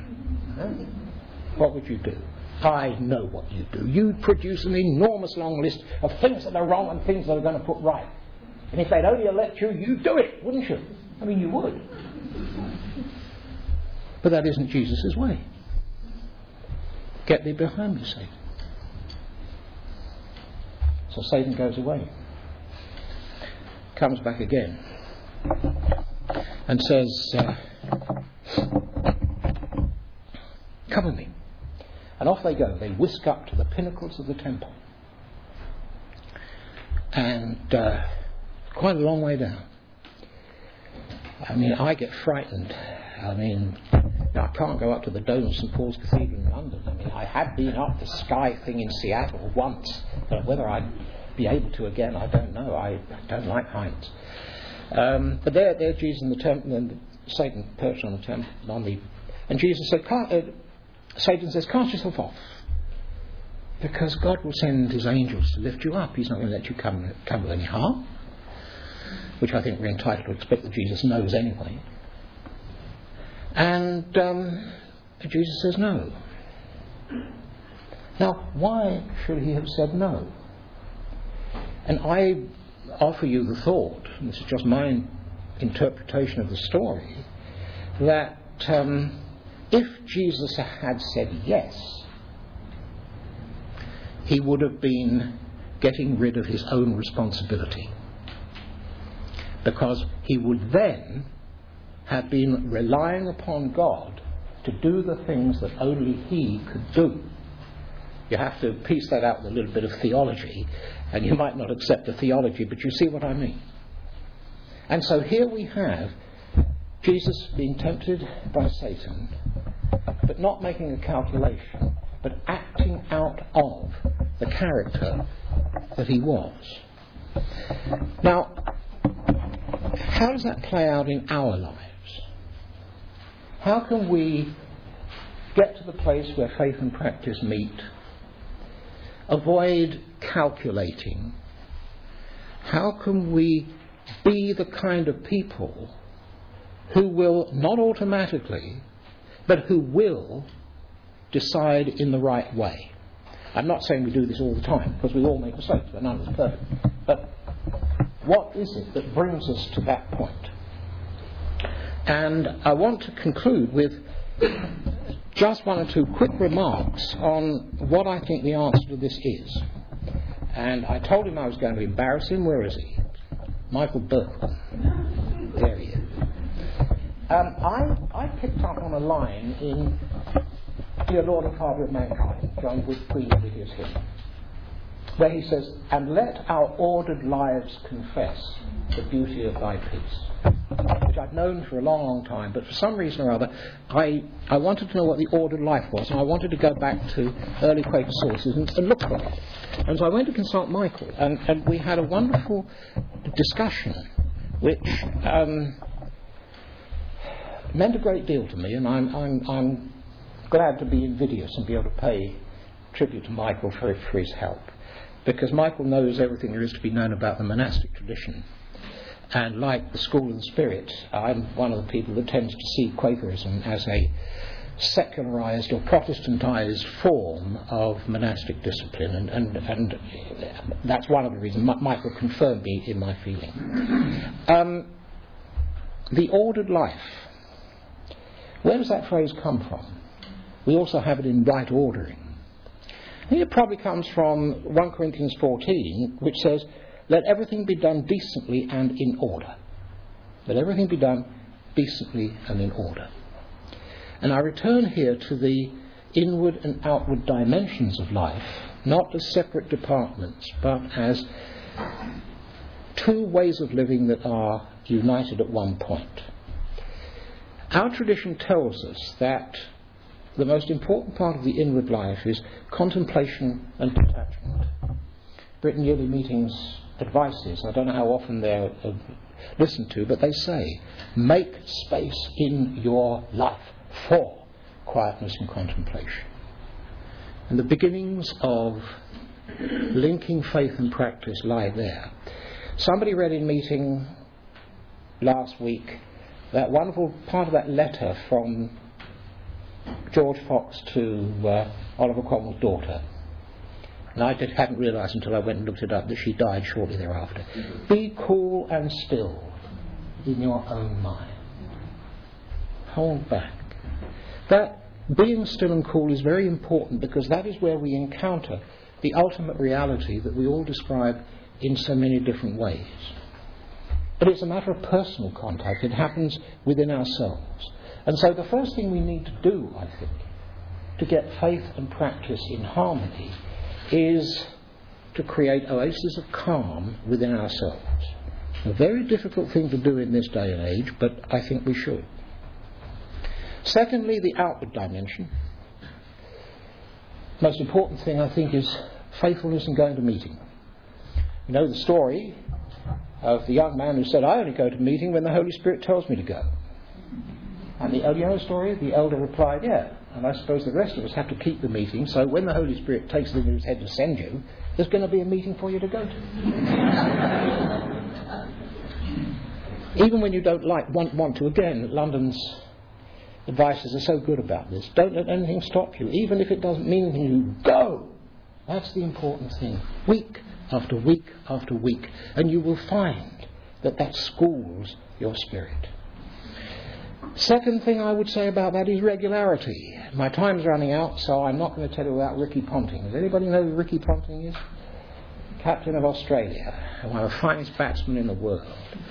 What would you do? I know what you'd do. You'd produce an enormous long list of things that are wrong and things that are going to put right. And if they'd only elect you, you'd do it, wouldn't you? I mean, you would. But that isn't Jesus' way. Get thee behind me, Satan. So Satan goes away. Comes back again. And says, come with me. And off they go. They whisk up to the pinnacles of the temple. And quite a long way down. I mean, I get frightened. I mean, I can't go up to the dome of St. Paul's Cathedral in London. I mean, I had been up the sky thing in Seattle once. But whether I'd be able to again, I don't know. I don't like heights. But there Jesus in the temple, and Satan perched on the temple, and Jesus said, Satan says, cast yourself off, because God will send his angels to lift you up. He's not going to let you come with any harm, which I think we're entitled to expect that Jesus knows anyway. And Jesus says no. Now, why should he have said no? And I offer you the thought, and this is just my interpretation of the story, that if Jesus had said yes, he would have been getting rid of his own responsibility, because he would then have been relying upon God to do the things that only he could do. You have to piece that out with a little bit of theology, and you might not accept the theology, but you see what I mean. And so here we have Jesus being tempted by Satan, but not making a calculation, but acting out of the character that he was. Now, how does that play out in our lives? How can we get to the place where faith and practice meet? Avoid calculating. How can we be the kind of people who will not automatically, but who will decide in the right way? I'm not saying we do this all the time, because we all make mistakes, but none of us perfect. But what is it that brings us to that point? And I want to conclude with just one or two quick remarks on what I think the answer to this is. And I told him I was going to embarrass him. Where is he? Michael Burke. There he is. I picked up on a line in Dear Lord and Father of Mankind, John Wood Queen Lydia's hymn, where he says, and let our ordered lives confess the beauty of thy peace, which I'd known for a long, long time, but for some reason or other I wanted to know what the ordered life was, and I wanted to go back to early Quaker sources and look for it. And so I went to consult Michael, and we had a wonderful discussion which meant a great deal to me, and I'm glad to be invidious and be able to pay tribute to Michael for his help, because Michael knows everything there is to be known about the monastic tradition. And like the School of the Spirit, I'm one of the people that tends to see Quakerism as a secularized or Protestantized form of monastic discipline, and that's one of the reasons Michael confirmed me in my feeling. The ordered life. Where does that phrase come from? We also have it in right ordering. I think it probably comes from 1 Corinthians 14, which says, let everything be done decently and in order. Let everything be done decently and in order. And I return here to the inward and outward dimensions of life, not as separate departments, but as two ways of living that are united at one point. Our tradition tells us that the most important part of the inward life is contemplation and detachment. Britain Yearly Meetings advice is, I don't know how often they're listened to, but they say, make space in your life for quietness and contemplation. And the beginnings of linking faith and practice lie there. Somebody read in meeting last week that wonderful part of that letter from George Fox to Oliver Cromwell's daughter. And I hadn't realised until I went and looked it up that she died shortly thereafter. Be cool and still in your own mind. Hold back. That being still and cool is very important, because that is where we encounter the ultimate reality that we all describe in so many different ways. But it's a matter of personal contact. It happens within ourselves. And so the first thing we need to do, I think, to get faith and practice in harmony is to create oases of calm within ourselves. A very difficult thing to do in this day and age, but I think we should. Secondly, the outward dimension. Most important thing, I think, is faithfulness in going to meeting. You know the story of the young man who said, I only go to meeting when the Holy Spirit tells me to go. And you know the story? The elder replied, yeah, and I suppose the rest of us have to keep the meeting, so when the Holy Spirit takes it into his head to send you, there's going to be a meeting for you to go to. Even when you don't want to. Again, London's advices are so good about this. Don't let anything stop you. Even if it doesn't mean anything, you go. That's the important thing. Week after week after week. And you will find that schools your spirit. Second thing I would say about that is regularity. My time's running out, so I'm not going to tell you about Ricky Ponting. Does anybody know who Ricky Ponting is? Captain of Australia, one of the finest batsmen in the world.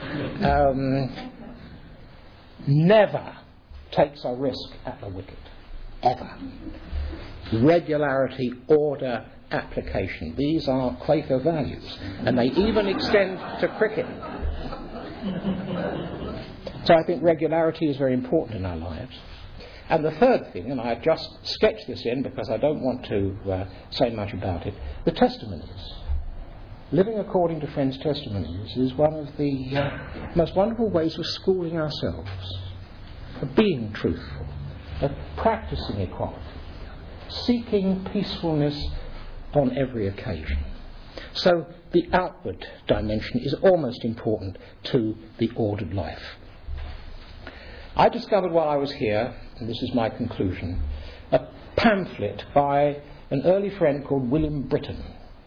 Never takes a risk at the wicket. Ever. Regularity, order, application. These are Quaker values. And they even extend to cricket. So I think regularity is very important in our lives. And the third thing, and I just sketched this in because I don't want to say much about it, the testimonies. Living according to friends' testimonies is one of the most wonderful ways of schooling ourselves, of being truthful, of practicing equality, seeking peacefulness on every occasion. So the outward dimension is almost important to the ordered life. I discovered while I was here, and this is my conclusion, a pamphlet by an early friend called William Britton.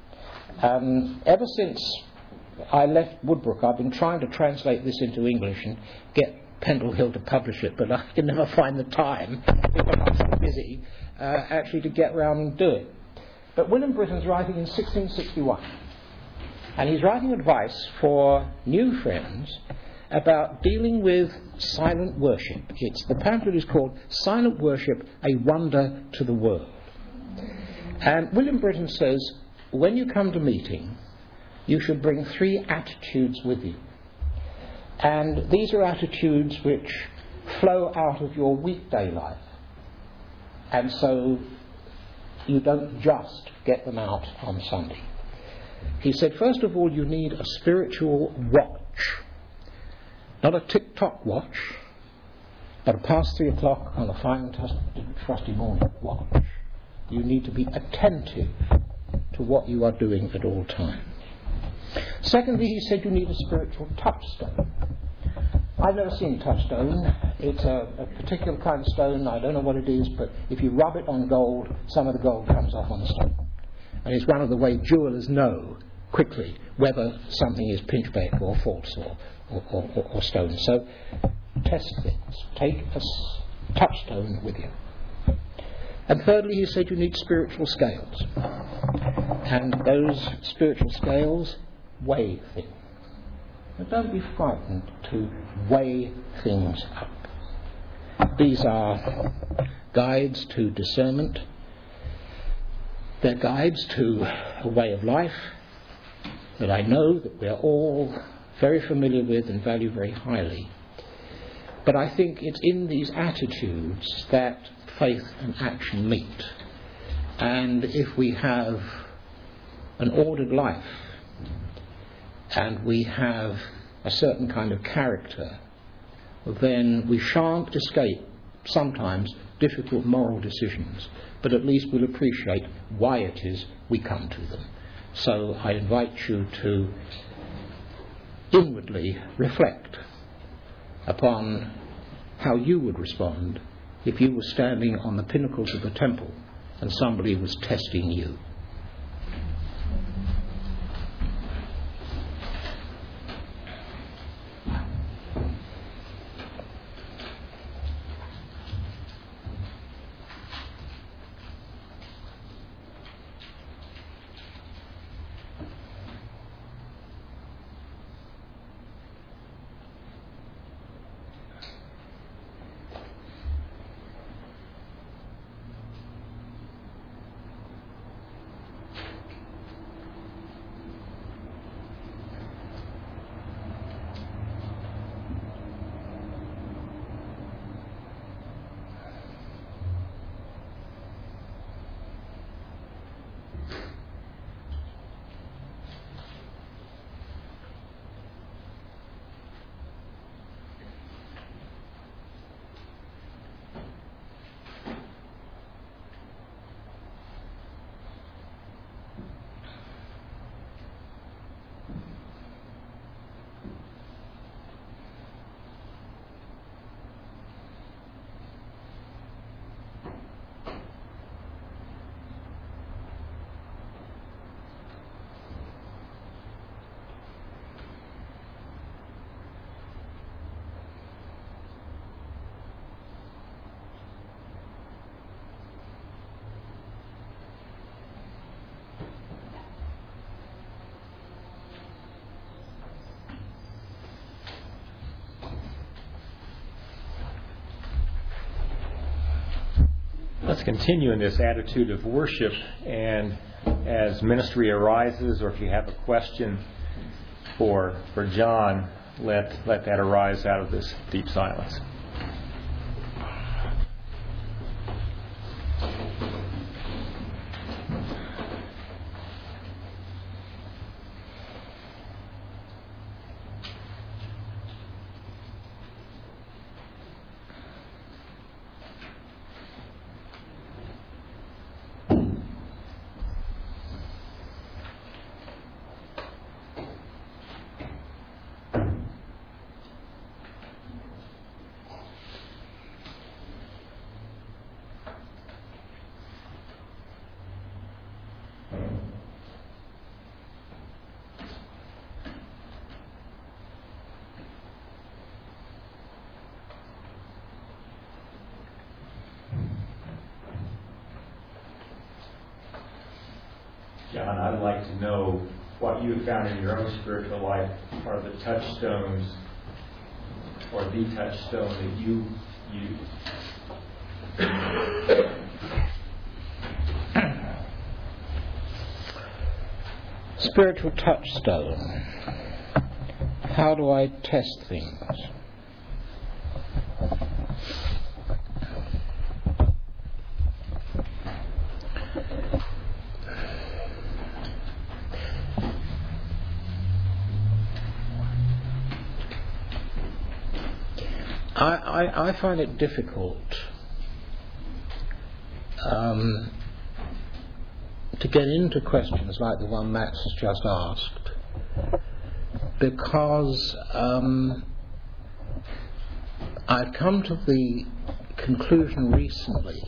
Ever since I left Woodbrook, I've been trying to translate this into English and get Pendle Hill to publish it, but I can never find the time, because I'm so busy, actually to get round and do it. But William Britton's writing in 1661, and he's writing advice for new friends about dealing with silent worship. The pamphlet is called Silent Worship, A Wonder to the World. And William Britton says, when you come to meeting, you should bring 3 attitudes with you. And these are attitudes which flow out of your weekday life. And so you don't just get them out on Sunday. He said, first of all, you need a spiritual watch. Not a tick-tock watch, but a past 3 o'clock on a fine trusty morning watch. You need to be attentive to what you are doing at all times. Secondly, he said you need a spiritual touchstone. I've never seen a touchstone. It's a particular kind of stone. I don't know what it is, but if you rub it on gold, some of the gold comes off on the stone. And it's one of the ways jewellers know quickly whether something is pinchbeck or false or stone. So test things. Take a touchstone with you. And thirdly, he said you need spiritual scales. And those spiritual scales weigh things. But don't be frightened to weigh things up. These are guides to discernment. They're guides to a way of life that I know that we're all very familiar with and value very highly. But I think it's in these attitudes that faith and action meet. And if we have an ordered life, and we have a certain kind of character, then we shan't escape sometimes difficult moral decisions, but at least we'll appreciate why it is we come to them. So I invite you to inwardly reflect upon how you would respond if you were standing on the pinnacles of the temple and somebody was testing you. Let's continue in this attitude of worship, and as ministry arises, or if you have a question for John, let that arise out of this deep silence. John, I'd like to know what you have found in your own spiritual life are the touchstones or the touchstone that you use. Spiritual touchstone. How do I test things? I find it difficult to get into questions like the one Max has just asked, because I've come to the conclusion recently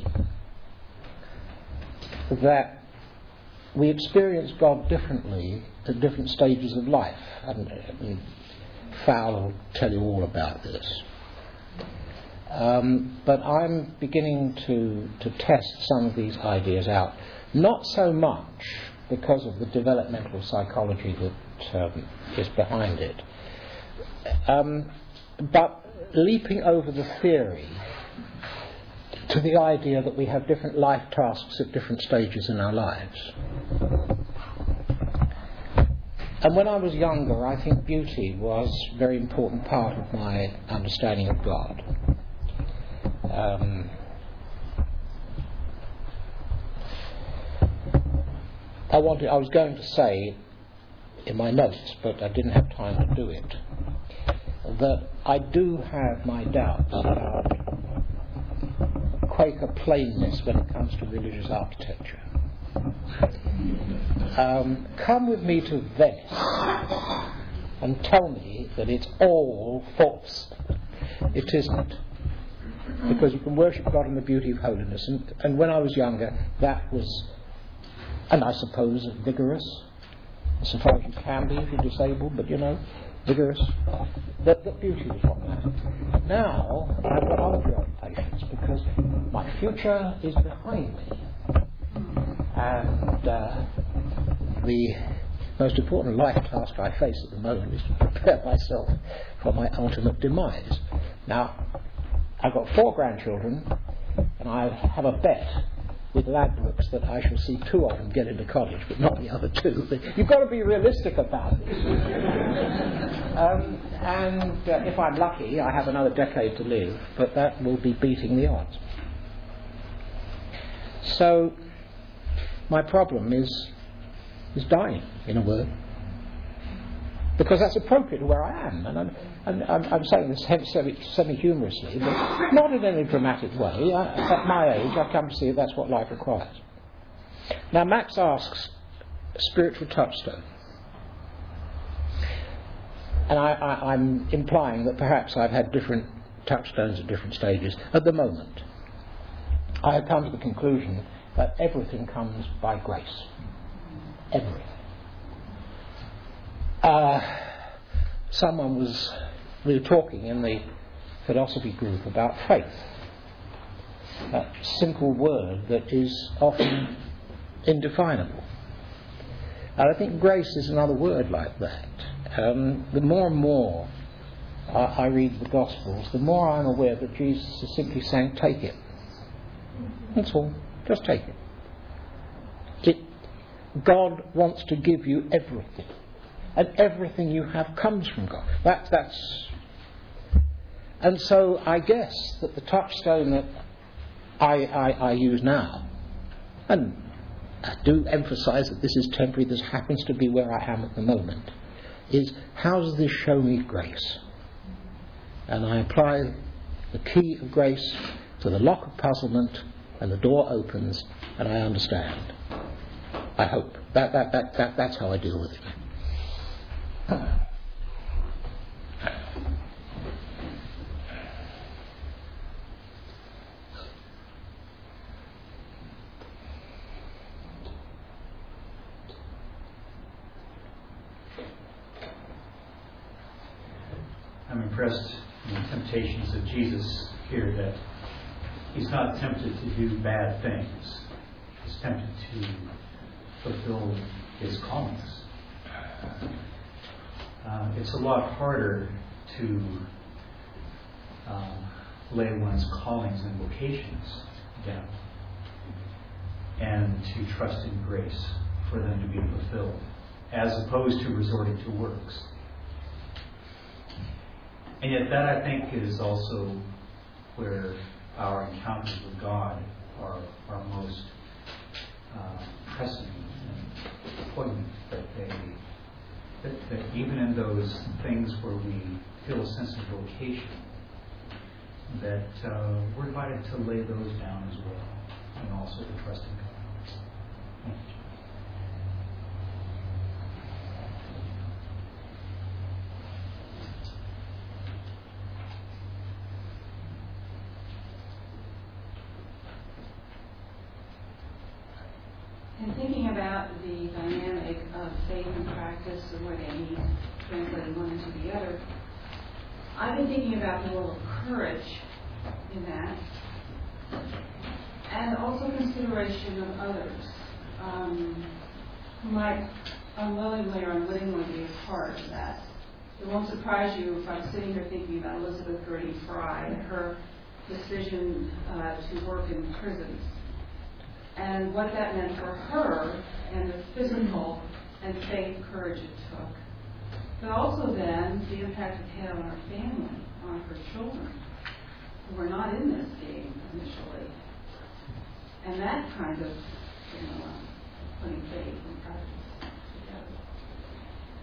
that we experience God differently at different stages of life. And Fowler will tell you all about this. But I'm beginning to test some of these ideas out, not so much because of the developmental psychology that is behind it, but leaping over the theory to the idea that we have different life tasks at different stages in our lives. And when I was younger, I think beauty was a very important part of my understanding of God. I was going to say in my notes, but I didn't have time to do it, that I do have my doubts about Quaker plainness when it comes to religious architecture. Come with me to Venice and tell me that it's all false. It isn't. Because you can worship God in the beauty of holiness. And when I was younger, that was, and I suppose, vigorous, so far as you can be if you're disabled, but vigorous. The beauty was from that. Now, I've got other preoccupations because my future is behind me. And the most important life task I face at the moment is to prepare myself for my ultimate demise. Now, I've got 4 grandchildren, and I have a bet with Ladbrokes that I shall see 2 of them get into college, but not the other 2. But you've got to be realistic about it. And if I'm lucky, I have another decade to live, but that will be beating the odds. So, my problem is dying, in a word. Because that's appropriate to where I am. And I'm saying this semi-humorously, but not in any dramatic way. At my age, I've come to see that's what life requires. Now, Max asks, spiritual touchstone. And I'm implying that perhaps I've had different touchstones at different stages. At the moment, I have come to the conclusion that everything comes by grace. Everything. We were talking in the philosophy group about faith. That simple word that is often indefinable. And I think grace is another word like that. The more and more I read the Gospels, the more I'm aware that Jesus is simply saying, take it. That's all. Just take it. God wants to give you everything. And everything you have comes from God. And so I guess that the touchstone that I use now, and I do emphasize that this is temporary, this happens to be where I am at the moment, is how does this show me grace? And I apply the key of grace to the lock of puzzlement, and the door opens, and I understand. I hope. That's how I deal with it. I'm impressed in the temptations of Jesus here that he's not tempted to do bad things. He's tempted to fulfill his callings. It's a lot harder to lay one's callings and vocations down and to trust in grace for them to be fulfilled, as opposed to resorting to works. And yet that, I think, is also where our encounters with God are most pressing and poignant, that even in those things where we feel a sense of vocation, that we're invited to lay those down as well, and also to trust in God. Thank you. And thinking about the dynamic of faith and practice and where they meet, translating one into the other, I've been thinking about the role of courage in that, and also consideration of others who might unwillingly or unwittingly be a part of that. It won't surprise you if I'm sitting here thinking about Elizabeth Gertie Fry and her decision to work in prisons, and what that meant for her and the physical and faith courage it took. But also then the impact it had on her family, on her children, who were not in this game initially. And that kind of, putting faith and practice together.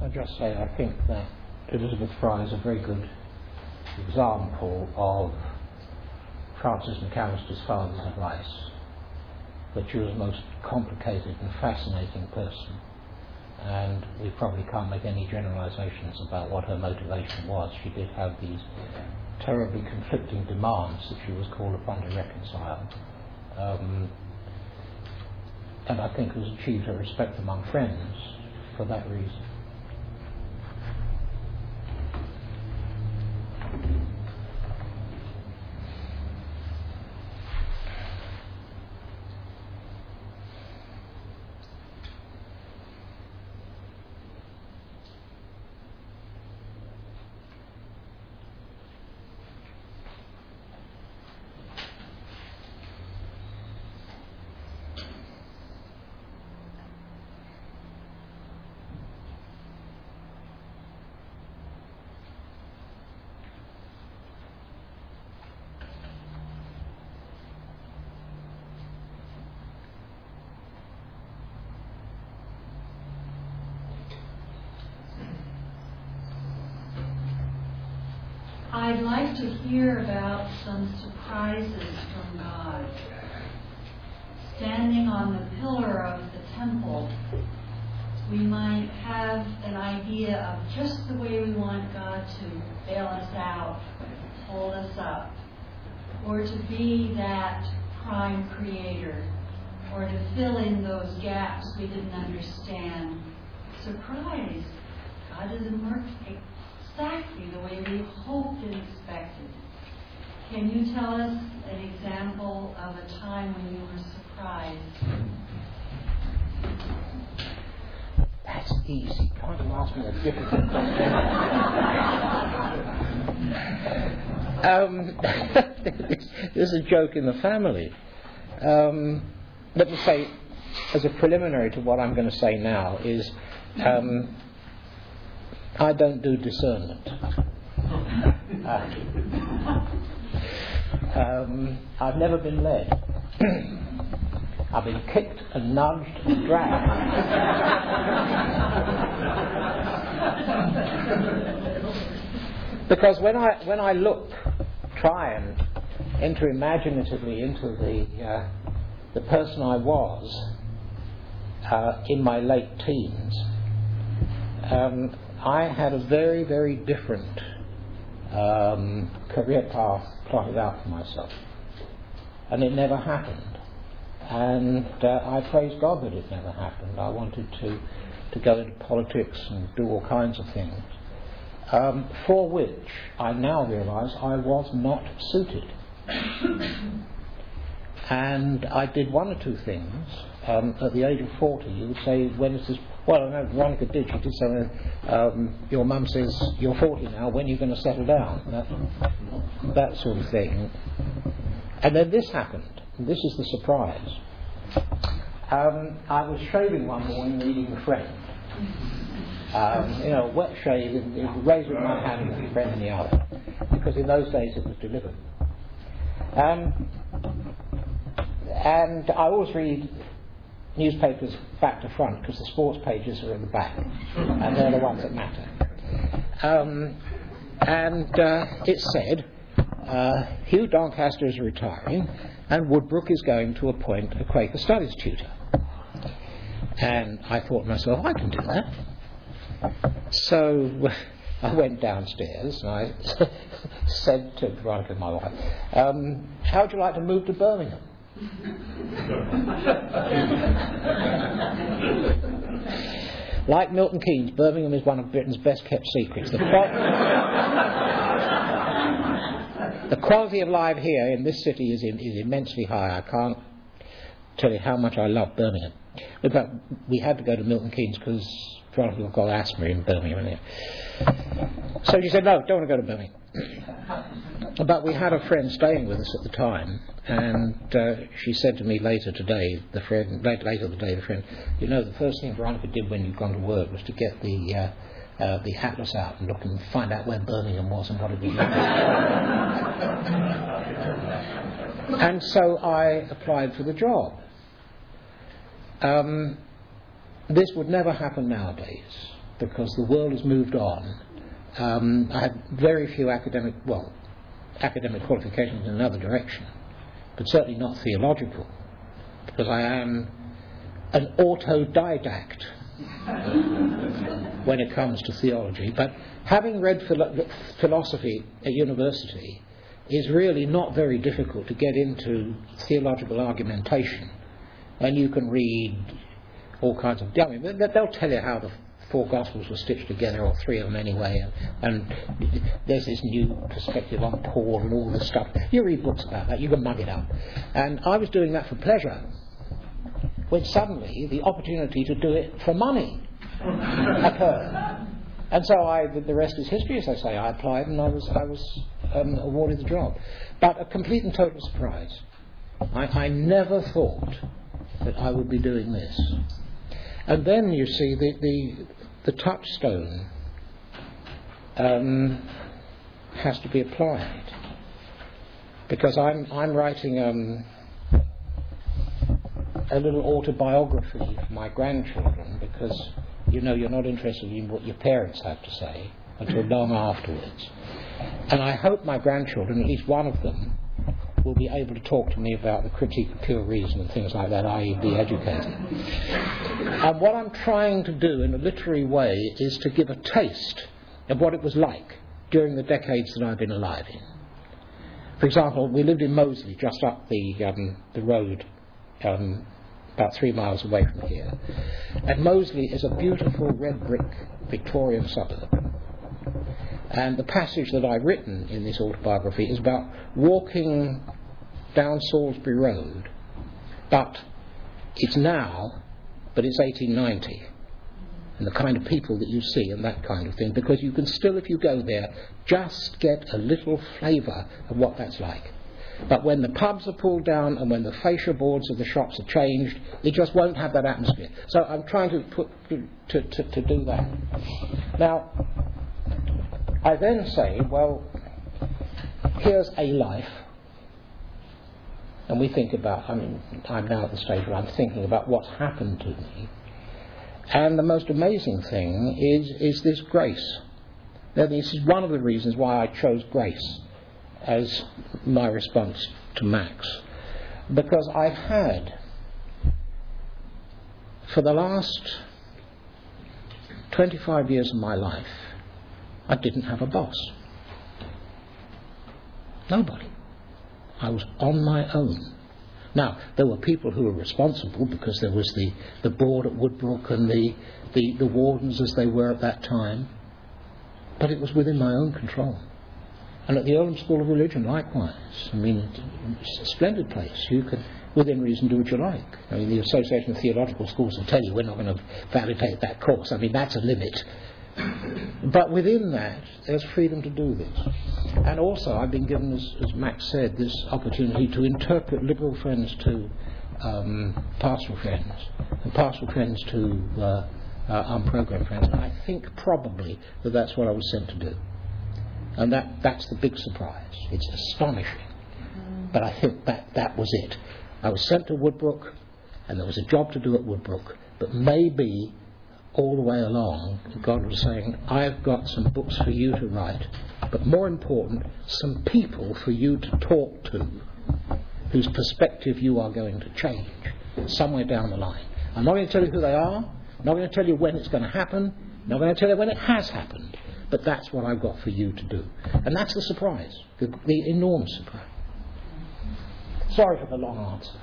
I just say I think that Elizabeth Fry is a very good example of Francis McAllister's father's advice, that she was a most complicated and fascinating person, and we probably can't make any generalisations about what her motivation was. She did have these terribly conflicting demands that she was called upon to reconcile, and I think has achieved her respect among friends for that reason. I'd like to hear about some surprises from God. Standing on the pillar of the temple, we might have an idea of just the way we want God to bail us out, hold us up, or to be that prime creator, or to fill in those gaps we didn't understand. Surprise! God doesn't work exactly the way we hoped and expected. Can you tell us an example of a time when you were surprised? That's easy. Can't you ask me a difficult question? This is a joke in the family. Let me say, as a preliminary to what I'm going to say now, is I don't do discernment. I've never been led. I've been kicked and nudged and dragged. Because when I try and enter imaginatively into the person I was in my late teens, I had a very, very different career path plotted out for myself, and it never happened. And I praise God that it never happened. I wanted to go into politics and do all kinds of things, for which I now realise I was not suited. And I did one or two things. At the age of 40, you would say, when is this? Well, I know Veronica did. She did something. Your mum says, you're 40 now, when are you going to settle down? That sort of thing. And then this happened. This is the surprise. I was shaving one morning meeting a friend. Wet shave, razor in my hand and a friend in the other. Because in those days it was delivered. And I always read newspapers back to front because the sports pages are in the back and they're the ones that matter. It said Hugh Doncaster is retiring and Woodbrook is going to appoint a Quaker Studies tutor. And I thought to myself, I can do that. So I went downstairs and I said to Veronica, my wife, how would you like to move to Birmingham? Like Milton Keynes, Birmingham is one of Britain's best kept secrets. The quality of life here in this city is immensely high. I can't tell you how much I love Birmingham. But we had to go to Milton Keynes because Veronica got asthma in Birmingham. So she said, no, don't want to go to Birmingham. But we had a friend staying with us at the time, and she said to me later the day, the friend, the first thing Veronica did when you'd gone to work was to get the atlas out and look and find out where Birmingham was and what it was. And so I applied for the job. This would never happen nowadays. because the world has moved on. I had very few academic qualifications in another direction, but certainly not theological, because I am an autodidact when it comes to theology. But having read philosophy at university, is really not very difficult to get into theological argumentation. And you can read all kinds of... they'll tell you how the four Gospels were stitched together, or three of them anyway, and there's this new perspective on Paul and all this stuff. You read books about that, you can mug it up. And I was doing that for pleasure, when suddenly the opportunity to do it for money occurred. And so the rest is history, as they say. I applied and I was awarded the job. But a complete and total surprise. I never thought that I would be doing this. And then, you see, the touchstone has to be applied. Because I'm writing a little autobiography for my grandchildren, because you're not interested in what your parents have to say until long afterwards. And I hope my grandchildren, at least one of them, will be able to talk to me about the critique of pure reason and things like that, i.e. be educated. And what I'm trying to do in a literary way is to give a taste of what it was like during the decades that I've been alive in. For example, we lived in Moseley, just up the road, about 3 miles away from here. And Moseley is a beautiful red brick Victorian suburb. And the passage that I've written in this autobiography is about walking down Salisbury Road, but it's 1890, and the kind of people that you see and that kind of thing, because you can still, if you go there, just get a little flavour of what that's like. But when the pubs are pulled down and when the fascia boards of the shops are changed, it just won't have that atmosphere. So I'm trying to do that. Now, I then say, well, here's a life. And we think about, I'm now at the stage where I'm thinking about what's happened to me. And the most amazing thing is this grace. Now, this is one of the reasons why I chose grace as my response to Max. Because I've had, for the last 25 years of my life, I didn't have a boss. Nobody. I was on my own. Now, there were people who were responsible, because there was the board at Woodbrook and the wardens as they were at that time. But it was within my own control. And at the Oldham School of Religion, likewise. It's a splendid place. You can, within reason, do what you like. The Association of Theological Schools will tell you we're not going to validate that course. That's a limit. But within that, there's freedom to do this. And also, I've been given, as Max said, this opportunity to interpret liberal friends to pastoral friends, and pastoral friends to unprogrammed friends. And I think probably that's what I was sent to do. And that's the big surprise. It's astonishing. But I think that was it. I was sent to Woodbrook, and there was a job to do at Woodbrook, but maybe all the way along, God was saying, I've got some books for you to write, but more important, some people for you to talk to, whose perspective you are going to change somewhere down the line. I'm not going to tell you who they are, I'm not going to tell you when it's going to happen, I'm not going to tell you when it has happened, but that's what I've got for you to do. And that's the surprise, the enormous surprise. Sorry for the long answer.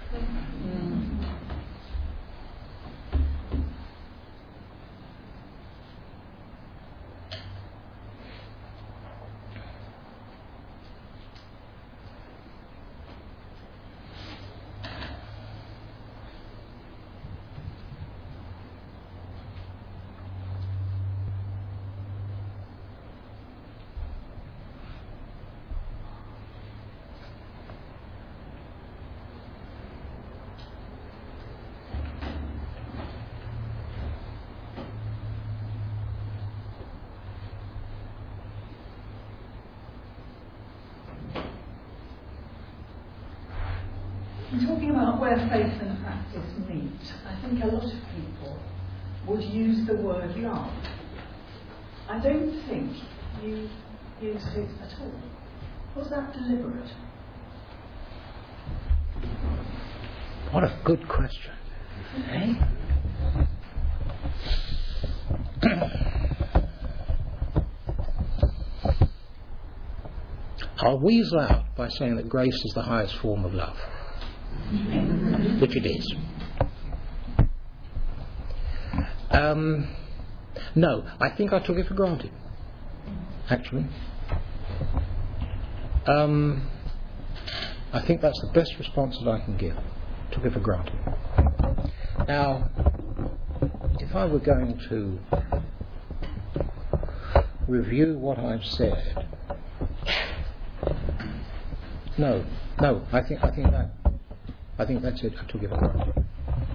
Talking about where faith and practice meet, I think a lot of people would use the word love I don't think you used it at all. Was that deliberate? What a good question. Eh? I'll weasel out by saying that grace is the highest form of love, which it is. No, I think I took it for granted, actually. I think that's the best response that I can give. Took it for granted. Now, if I were going to review what I've said, no, I think that's it. I took it for granted.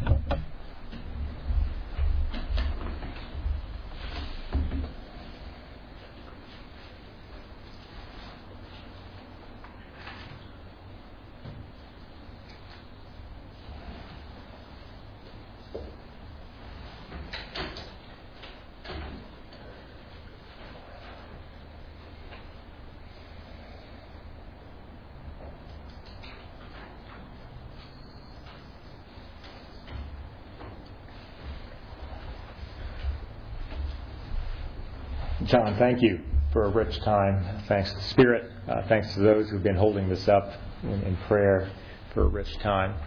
John, thank you for a rich time. Thanks to the Spirit. Thanks to those who've been holding this up in prayer for a rich time.